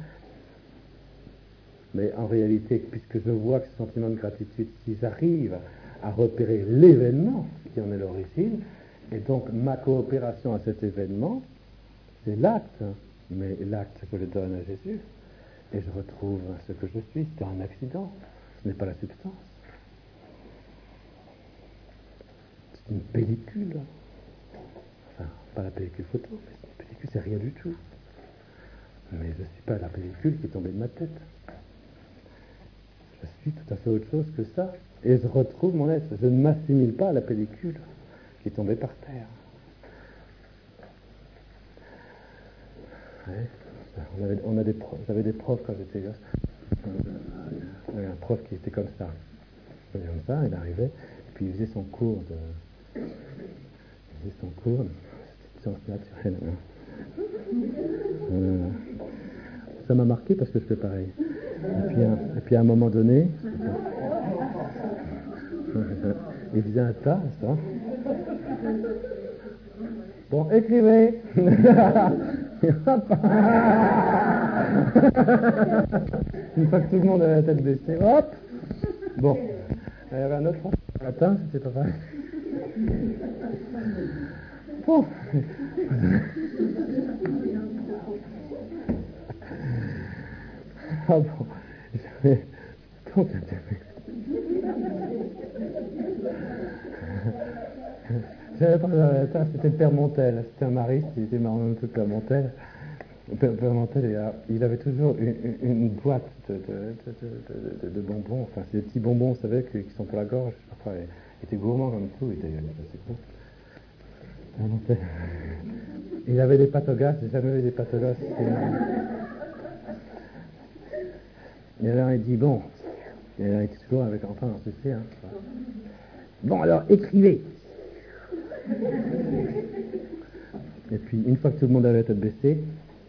[SPEAKER 1] Mais en réalité, puisque je vois que ce sentiment de gratitude, si j'arrive à repérer l'événement qui en est l'origine, et donc ma coopération à cet événement, c'est l'acte, mais l'acte je le donne à Jésus, et je retrouve ce que je suis. C'est un accident, ce n'est pas la substance. C'est une pellicule, enfin, pas la pellicule photo, mais c'est une pellicule, c'est rien du tout. Mais je ne suis pas la pellicule qui est tombée de ma tête. Je suis tout à fait autre chose que ça. Et je retrouve mon être. Je ne m'assimile pas à la pellicule qui est tombée par terre. Ouais. On avait, on a des profs, j'avais des profs quand j'étais gosse. Il y avait un prof qui était comme ça. Il était comme ça, il arrivait, et puis il faisait son cours de... Il faisait son cours de sciences naturelles. Hein. Euh, ça m'a marqué parce que je fais pareil. Et puis, à, et puis à un moment donné, il faisait un tas, ça. Bon, écrivez. Une fois que tout le monde avait la tête baissée, hop. Bon, il y avait un autre matin, c'était pas pareil. Bon. Ah bon, j'avais tant d'intérêt. J'avais pas ça, c'était le Père Montel, c'était un mariste, il était marrant même que le Père Montel. Le Père, Père Montel, il avait toujours une, une, une boîte de, de, de, de, de, de bonbons, enfin c'est des petits bonbons, vous savez, qui sont pour la gorge. Enfin, il était gourmand comme tout, il était assez cool. Père Montel. Il avait des pâtes au gaz, j'ai jamais vu des pâtes au gaz. Et alors il dit, bon, et alors il était toujours avec, enfin, tu sais, hein. Bon, alors, écrivez. Et puis, une fois que tout le monde avait la tête baissée,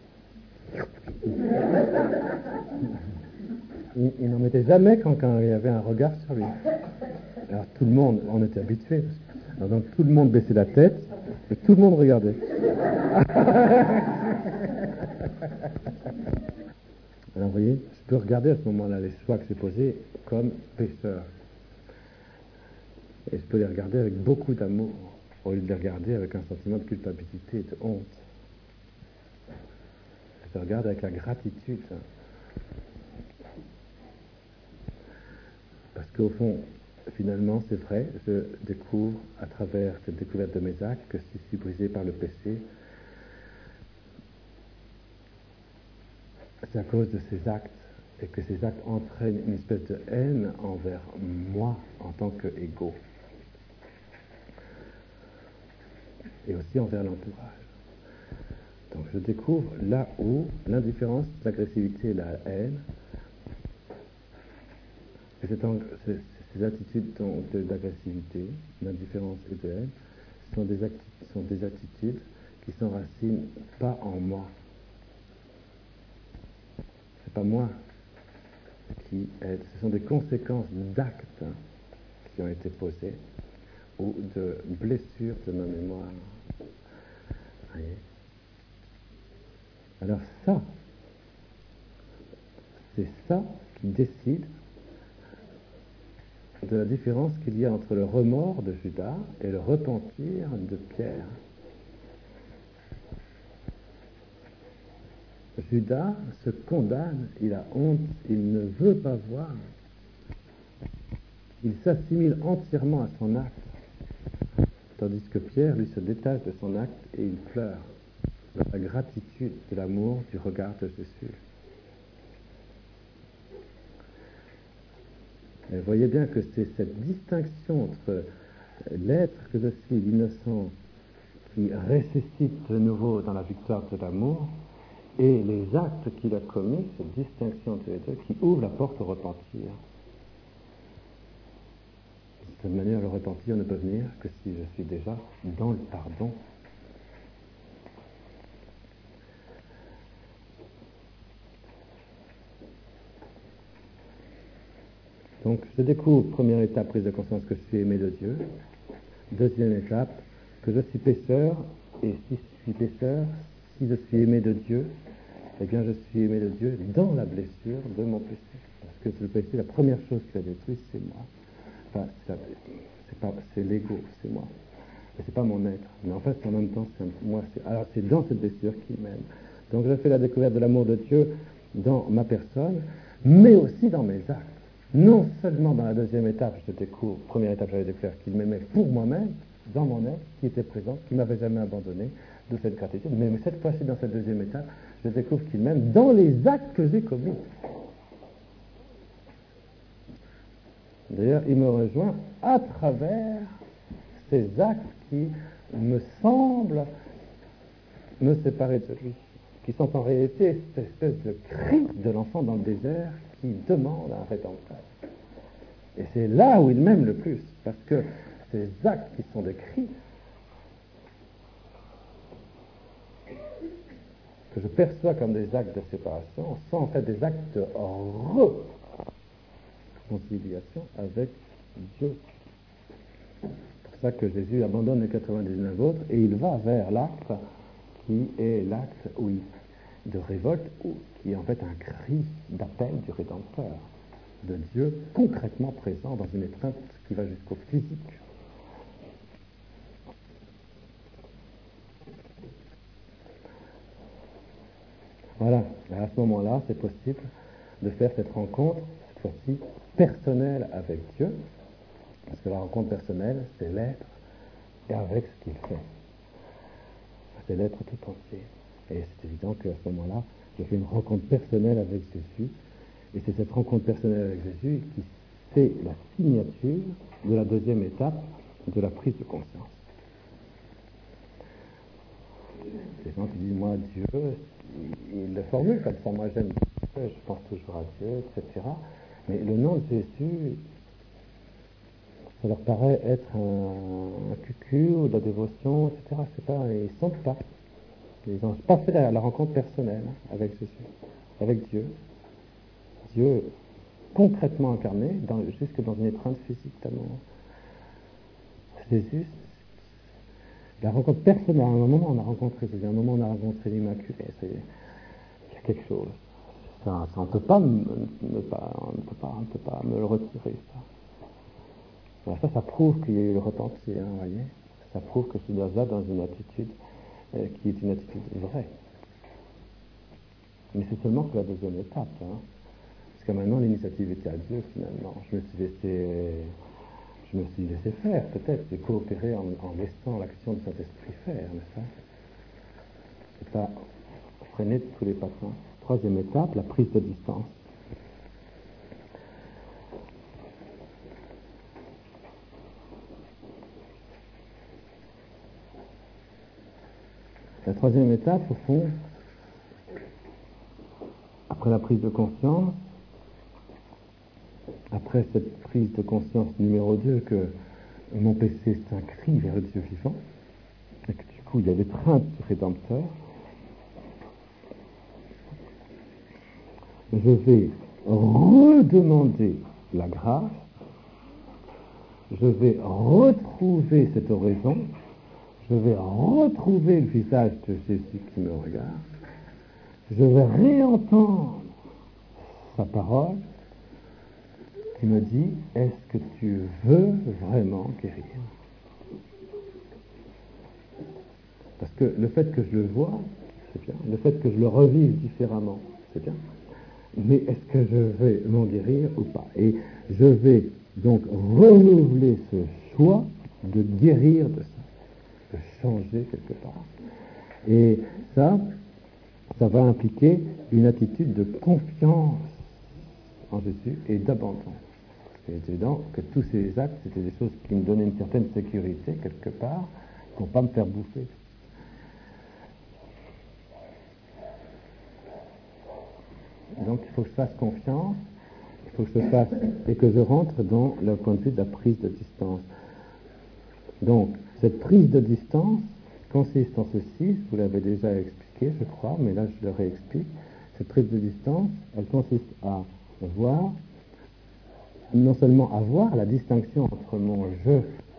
[SPEAKER 1] il, il n'en mettait jamais quand, quand il y avait un regard sur lui. Alors, tout le monde, on était habitués. Alors, donc, tout le monde baissait la tête, et tout le monde regardait. Alors, vous voyez, je peux regarder à ce moment-là les choix que j'ai posés comme pécheur. Et je peux les regarder avec beaucoup d'amour, au lieu de les regarder avec un sentiment de culpabilité et de honte. Je les regarde avec la gratitude. Parce qu'au fond, finalement, c'est vrai, je découvre à travers cette découverte de mes actes que si je suis brisé par le péché, c'est à cause de ces actes, et que ces actes entraînent une espèce de haine envers moi en tant qu'égo. Et aussi envers l'entourage. Donc je découvre là où l'indifférence, l'agressivité et la haine, et cette, ces, ces attitudes d'agressivité, d'indifférence et de haine, sont des, acti sont des attitudes qui s'enracinent pas en moi. C'est pas moi qui aide, ce sont des conséquences d'actes qui ont été posés ou de blessures de ma mémoire. Voyez. Alors ça, c'est ça qui décide de la différence qu'il y a entre le remords de Judas et le repentir de Pierre. Judas se condamne, il a honte, il ne veut pas voir. Il s'assimile entièrement à son acte, tandis que Pierre, lui, se détache de son acte et il pleure de la gratitude, de l'amour, du regard de Jésus. Et vous voyez bien que c'est cette distinction entre l'être que je suis, l'innocent, qui ressuscite de nouveau dans la victoire de l'amour, et les actes qu'il a commis, cette distinction entre les deux, qui ouvre la porte au repentir. De cette manière, le repentir ne peut venir que si je suis déjà dans le pardon. Donc, je découvre, première étape, prise de conscience que je suis aimé de Dieu. Deuxième étape, que je suis pécheur, et si je suis pécheur, si je suis aimé de Dieu, eh bien, je suis aimé de Dieu dans la blessure de mon péché. Parce que le péché, la première chose qu'il a détruit, c'est moi. Enfin, c'est, c'est, pas, c'est l'ego, c'est moi. Et c'est pas mon être. Mais en fait, en même temps, c'est moi. C'est, alors, c'est dans cette blessure qu'il m'aime. Donc, je fais la découverte de l'amour de Dieu dans ma personne, mais aussi dans mes actes. Non seulement dans la deuxième étape, je découvre, première étape, j'avais découvert qu'il m'aimait pour moi-même, dans mon être, qui était présent, qui ne m'avait jamais abandonné, de cette gratitude, mais cette fois-ci, dans cette deuxième étape, je découvre qu'il m'aime dans les actes que j'ai commis. D'ailleurs, il me rejoint à travers ces actes qui me semblent me séparer de lui, qui sont en réalité cette espèce de cri de l'enfant dans le désert qui demande un rédempteur. Et c'est là où il m'aime le plus, parce que ces actes qui sont des cris, que je perçois comme des actes de séparation, sont en fait des actes de réconciliation avec Dieu. C'est pour ça que Jésus abandonne les quatre-vingt-dix-neuf autres et il va vers l'acte qui est l'acte où il, de révolte, ou qui est en fait un cri d'appel du Rédempteur, de Dieu concrètement présent dans une étreinte qui va jusqu'au physique. Voilà, et à ce moment-là, c'est possible de faire cette rencontre, cette fois-ci, personnelle avec Dieu, parce que la rencontre personnelle, c'est l'être et avec ce qu'il fait. C'est l'être tout entier. Et c'est évident qu'à ce moment-là, je fais une rencontre personnelle avec Jésus, et c'est cette rencontre personnelle avec Jésus qui fait la signature de la deuxième étape de la prise de conscience. Les gens qui disent, moi, Dieu, ils le formulent comme ça, moi j'aime Dieu, je pense toujours à Dieu, et cetera. Mais le nom de Jésus, ça leur paraît être un, un cucu ou de la dévotion, et cetera. C'est pas, ils ne sentent pas. Ils n'ont pas fait la, la rencontre personnelle avec Jésus, avec Dieu. Dieu concrètement incarné, dans, jusque dans une étreinte physique d'amour. Jésus, la rencontre personnelle, à un moment on a rencontré Jésus, à un moment on a rencontré l'Immaculée, il y a quelque chose. Ça, ça, on ne peut pas me, me pas, on ne peut pas, on ne peut pas me le retirer, ça. Alors ça, ça prouve qu'il y a eu le repentir, hein, vous voyez. Ça prouve que je suis là dans une attitude euh, qui est une attitude vraie. Mais c'est seulement que la deuxième étape, hein. Parce que maintenant l'initiative était à Dieu finalement. Je me suis laissé, je me suis laissé faire, peut-être, j'ai coopéré en, en laissant l'action du Saint-Esprit faire, n'est-ce pas? C'est pas freiner de tous les patins. Troisième étape, la prise de distance. La troisième étape, au fond, après la prise de conscience, après cette prise de conscience numéro deux, que mon péché c'est un cri vers le Dieu vivant, et que du coup il y a l'étreinte du Rédempteur, je vais redemander la grâce, je vais retrouver cette oraison, je vais retrouver le visage de Jésus qui me regarde, je vais réentendre sa parole qui me dit, est-ce que tu veux vraiment guérir? Parce que le fait que je le vois, c'est bien. Le fait que je le revive différemment, c'est bien. Mais est-ce que je vais m'en guérir ou pas? Et je vais donc renouveler ce choix de guérir de ça, de changer quelque part. Et ça, ça va impliquer une attitude de confiance en Jésus et d'abandon. C'est évident que tous ces actes, c'était des choses qui me donnaient une certaine sécurité quelque part, pour ne pas me faire bouffer. Donc il faut que je fasse confiance, il faut que je fasse et que je rentre dans le point de vue de la prise de distance. Donc cette prise de distance consiste en ceci, vous l'avez déjà expliqué je crois, mais là je le réexplique. Cette prise de distance, elle consiste à voir, non seulement à voir la distinction entre mon je,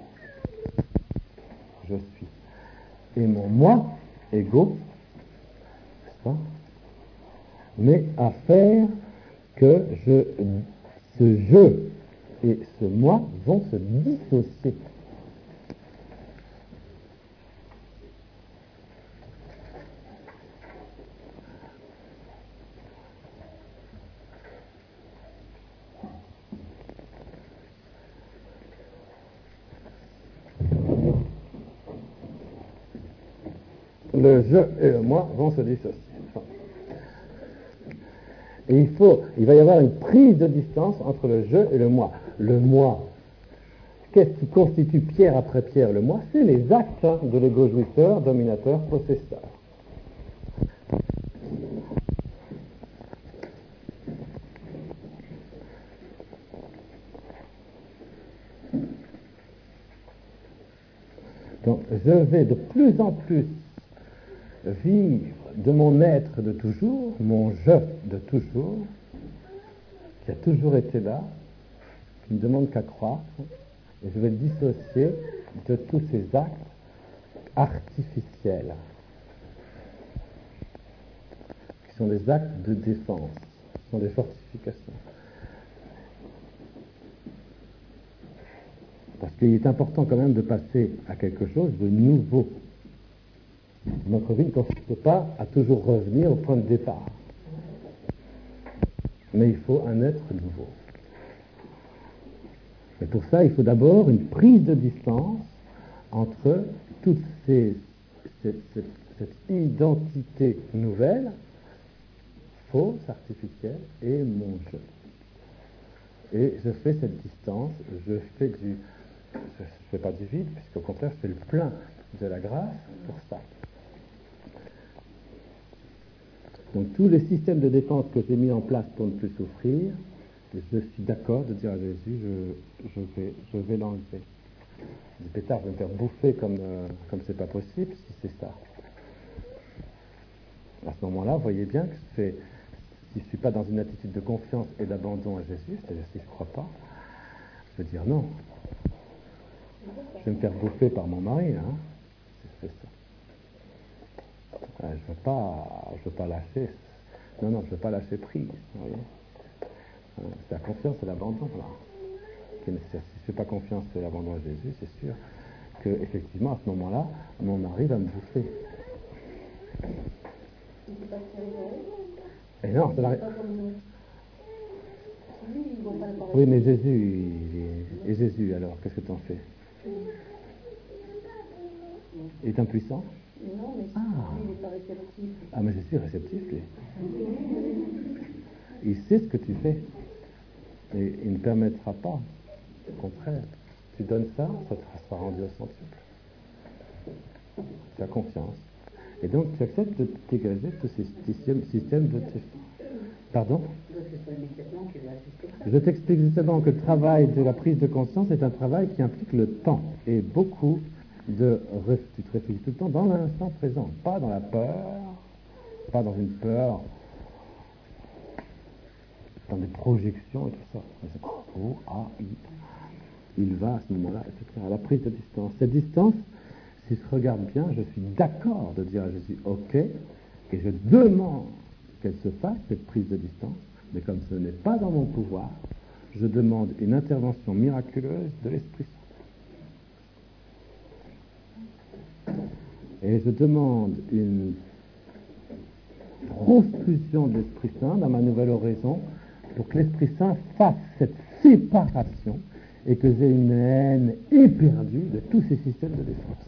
[SPEAKER 1] je suis, et mon moi, ego, n'est-ce pas? Mais à faire que je, ce je et ce moi vont se dissocier. Le je et le moi vont se dissocier. Et il faut, il va y avoir une prise de distance entre le je et le moi. Le moi, qu'est-ce qui constitue pierre après pierre le moi? C'est les actes hein, de l'ego jouisseur, dominateur, possesseur. Donc je vais de plus en plus vivre de mon être de toujours, mon je de toujours, qui a toujours été là, qui ne demande qu'à croître, et je vais le dissocier de tous ces actes artificiels, qui sont des actes de défense, qui sont des fortifications. Parce qu'il est important quand même de passer à quelque chose de nouveau. Notre vie ne consiste pas à toujours revenir au point de départ. Mais il faut un être nouveau. Et pour ça, il faut d'abord une prise de distance entre toute ces, cette, cette, cette identité nouvelle, fausse, artificielle, et mon je. Et je fais cette distance, je fais du... Je ne fais pas du vide, puisqu'au contraire, je fais le plein de la grâce pour ça. Donc tous les systèmes de défense que j'ai mis en place pour ne plus souffrir, je suis d'accord de dire à Jésus, je, je vais, je vais l'enlever. Je dis, pétard, je vais me faire bouffer comme euh, comme c'est pas possible si c'est ça. À ce moment-là, vous voyez bien que c'est, si je ne suis pas dans une attitude de confiance et d'abandon à Jésus, c'est-à-dire si je ne crois pas, je vais dire non. Je vais me faire bouffer par mon mari, hein. C'est ça. Je ne veux pas, je veux pas lâcher. Non, non, je ne veux pas lâcher prise. Vous voyez, c'est la confiance et l'abandon là. Si je ne fais pas confiance et l'abandon à Jésus, c'est sûr que effectivement à ce moment-là, mon mari va me bouffer. Et non, ça n'arrive. Oui, mais Jésus, il est... et Jésus alors, qu'est-ce que tu en fais? Il est impuissant?
[SPEAKER 3] Non, mais
[SPEAKER 1] ah.
[SPEAKER 3] il n'est pas réceptif.
[SPEAKER 1] Ah, mais je suis réceptif, lui. Il sait ce que tu fais. Et il ne permettra pas. Au contraire, tu donnes ça, ça te sera rendu au centuple. Tu as confiance. Et donc, tu acceptes de dégager tous ces systèmes, systèmes de défense. Pardon? Je t'explique justement que le travail de la prise de conscience est un travail qui implique le temps et beaucoup de... Tu te réfugies tout le temps dans l'instant présent, pas dans la peur, pas dans une peur, dans des projections et tout ça. Oh, ah, il, il va à ce moment-là, et cetera. La prise de distance. Cette distance, si je regarde bien, je suis d'accord de dire à Jésus, ok, et je demande qu'elle se fasse, cette prise de distance, mais comme ce n'est pas dans mon pouvoir, je demande une intervention miraculeuse de l'Esprit Saint. Et je demande une transfusion de l'Esprit Saint dans ma nouvelle oraison pour que l'Esprit Saint fasse cette séparation et que j'ai une haine éperdue de tous ces systèmes de défense.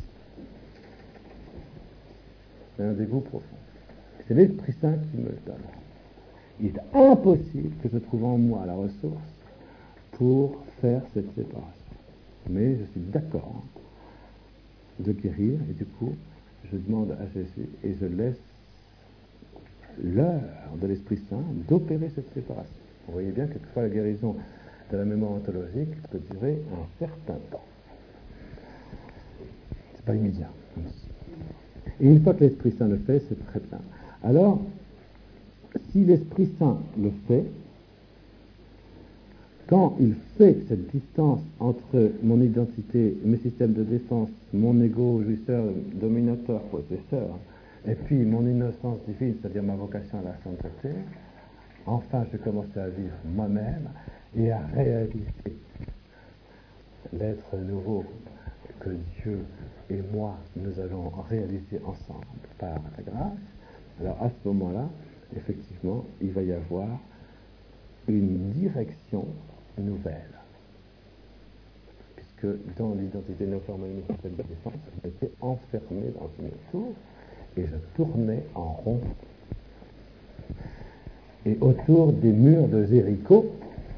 [SPEAKER 1] C'est un dégoût profond. C'est l'Esprit Saint qui me le donne. Il est impossible que je trouve en moi la ressource pour faire cette séparation. Mais je suis d'accord de guérir, et du coup, je demande à Jésus et je laisse l'heure de l'Esprit Saint d'opérer cette séparation. Vous voyez bien que quelquefois la guérison de la mémoire ontologique peut durer un certain temps. C'est pas immédiat. Et une fois que l'Esprit Saint le fait, c'est très bien. Alors, si l'Esprit Saint le fait, quand il fait cette distance entre mon identité, mes systèmes de défense, mon ego, jouisseur, dominateur, possesseur, et puis mon innocence divine, c'est-à-dire ma vocation à la sainteté, enfin je commence à vivre moi-même et à réaliser l'être nouveau que Dieu et moi, nous allons réaliser ensemble par la grâce. Alors à ce moment-là, effectivement, il va y avoir une direction nouvelle. Puisque dans l'identité non formelle du système de défense, j'étais enfermé dans une tour et je tournais en rond. Et autour des murs de Jéricho,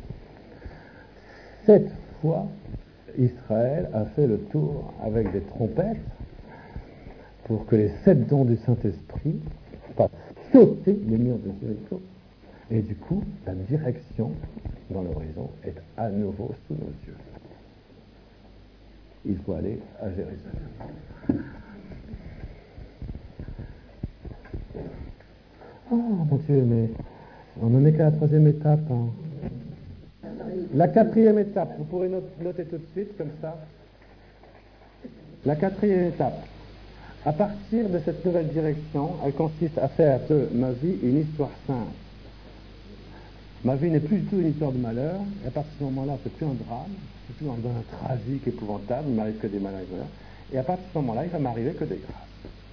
[SPEAKER 1] sept fois, Israël a fait le tour avec des trompettes pour que les sept dons du Saint-Esprit fassent sauter les murs de Jéricho. Et du coup, la direction dans l'horizon est à nouveau sous nos yeux. Il faut aller à Jérusalem. Oh mon Dieu, mais on n'en est qu'à la troisième étape. Hein. La quatrième étape, vous pourrez noter tout de suite comme ça. La quatrième étape, à partir de cette nouvelle direction, elle consiste à faire de ma vie une histoire sainte. Ma vie n'est plus du tout une histoire de malheur, et à partir de ce moment-là, c'est plus un drame, c'est plus un drame tragique, épouvantable, il ne m'arrive que des malheurs, et à partir de ce moment-là, il va m'arriver que des grâces.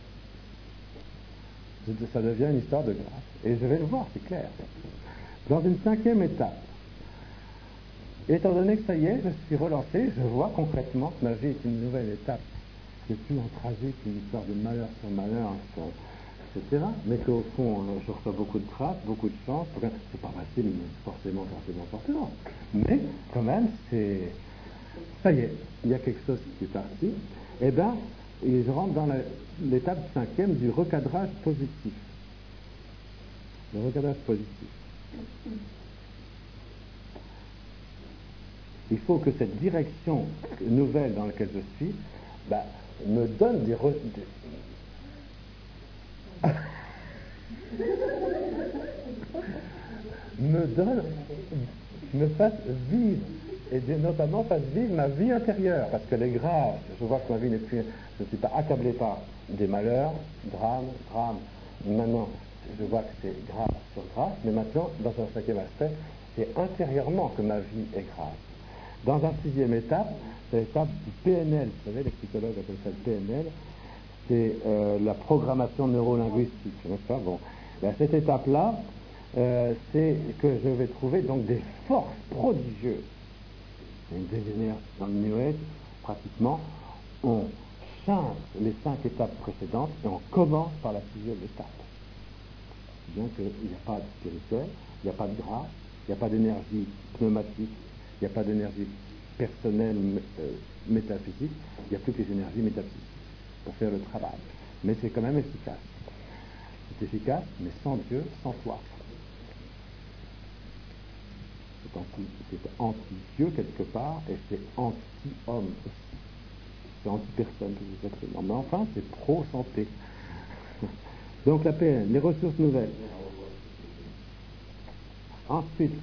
[SPEAKER 1] Ça devient une histoire de grâce. Et je vais le voir, c'est clair. Dans une cinquième étape, étant donné que ça y est, je suis relancé, je vois concrètement que ma vie est une nouvelle étape. C'est plus un tragique, une histoire de malheur sur malheur, et cetera. Mais qu'au fond, je reçois beaucoup de grâce, beaucoup de chance. C'est pas facile, forcément, forcément, forcément. Mais quand même, c'est... Ça y est, il y a quelque chose qui est parti. Eh bien, et je rentre dans la, l'étape cinquième du recadrage positif. Le recadrage positif. Il faut que cette direction nouvelle dans laquelle je suis bah, me donne des... Re... me donne, me fasse vivre, et notamment fasse vivre ma vie intérieure, parce que les grâces, je vois que ma vie n'est plus, je ne suis pas accablé par des malheurs, drames, drames. Maintenant, je vois que c'est grâce sur grâce, mais maintenant, dans un cinquième aspect, c'est intérieurement que ma vie est grâce. Dans une sixième étape, c'est l'étape du P N L. Vous savez, les psychologues appellent ça le P N L. C'est euh, la programmation neurolinguistique, n'est-ce pas? Bon, ben, cette étape-là, euh, c'est que je vais trouver donc des forces prodigieuses. Des énergies dans le New Age, pratiquement, on change les cinq étapes précédentes et on commence par la sixième étape. Bien qu'il n'y a pas de spirituel, il n'y a pas de grâce, il n'y a pas d'énergie pneumatique, il n'y a pas d'énergie personnelle, euh, métaphysique, il n'y a plus que les énergies métaphysiques pour faire le travail. Mais c'est quand même efficace. C'est efficace, mais sans Dieu, sans toi. C'est anti, c'est anti-Dieu quelque part, et c'est anti-homme aussi. C'est anti-personne, exactement. Mais enfin, c'est pro-santé. Donc la P N, les ressources nouvelles. Ensuite,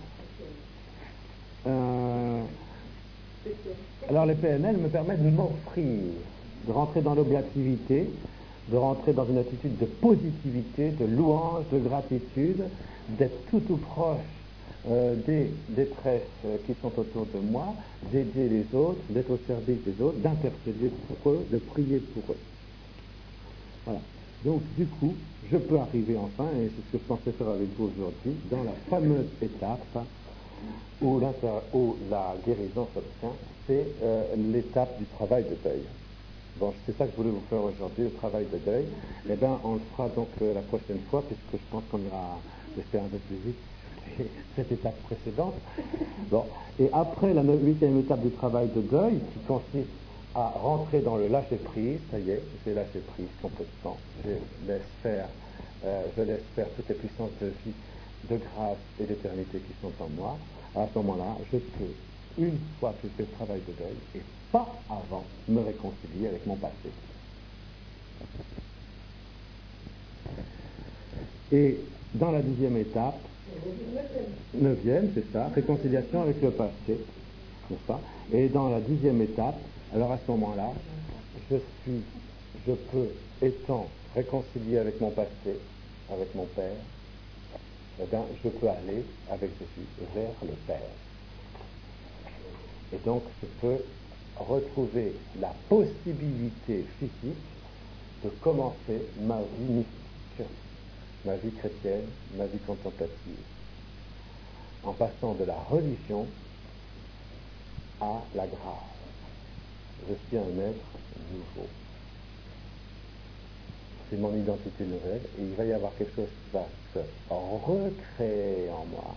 [SPEAKER 1] euh, alors les P N L me permettent de m'offrir, de rentrer dans l'oblativité, de rentrer dans une attitude de positivité, de louange, de gratitude, d'être tout tout proche euh, des détresses euh, qui sont autour de moi, d'aider les autres, d'être au service des autres, d'intercéder pour eux, de prier pour eux. Voilà. Donc, du coup, je peux arriver enfin, et c'est ce que je pensais faire avec vous aujourd'hui, dans la fameuse étape où, où la guérison s'obtient, c'est euh, l'étape du travail de deuil. Bon, c'est ça que je voulais vous faire aujourd'hui, le travail de deuil. Eh bien, on le fera donc euh, la prochaine fois, puisque je pense qu'on ira, j'espère, un peu plus vite sur cette étape précédente. Bon, et après la huitième étape du travail de deuil, qui consiste à rentrer dans le lâcher-prise, ça y est, j'ai lâché prise complètement, je laisse faire, euh, je laisse faire toutes les puissances de vie, de grâce et d'éternité qui sont en moi. À ce moment-là, je peux, une fois que j'ai fait le travail de deuil, et pas avant, me réconcilier avec mon passé. Et dans la dixième étape, neuvième, c'est ça, réconciliation avec le passé, n'est-ce pas? Et dans la dixième étape, alors à ce moment-là, je suis, je peux, étant réconcilié avec mon passé, avec mon Père, eh bien, je peux aller avec Jésus vers le Père. Et donc, je peux retrouver la possibilité physique de commencer ma vie mystique, ma vie chrétienne, ma vie contemplative, en passant de la religion à la grâce. Je suis un être nouveau. C'est mon identité nouvelle, et il va y avoir quelque chose qui va se recréer en moi,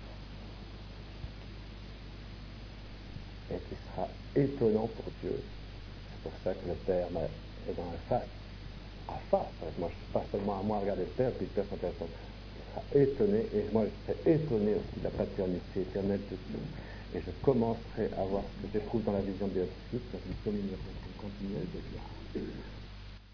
[SPEAKER 1] et qui sera étonnant pour Dieu. C'est pour ça que le Père est dans la face, à face avec moi. Je ne suis pas seulement à moi à regarder le Père, puis le Père s'intéresse à moi. Il sera étonné, et moi je serai étonné aussi de la paternité éternelle de Dieu. Et je commencerai à voir ce que j'éprouve dans la vision béatique, dans une communion continuelle de Dieu.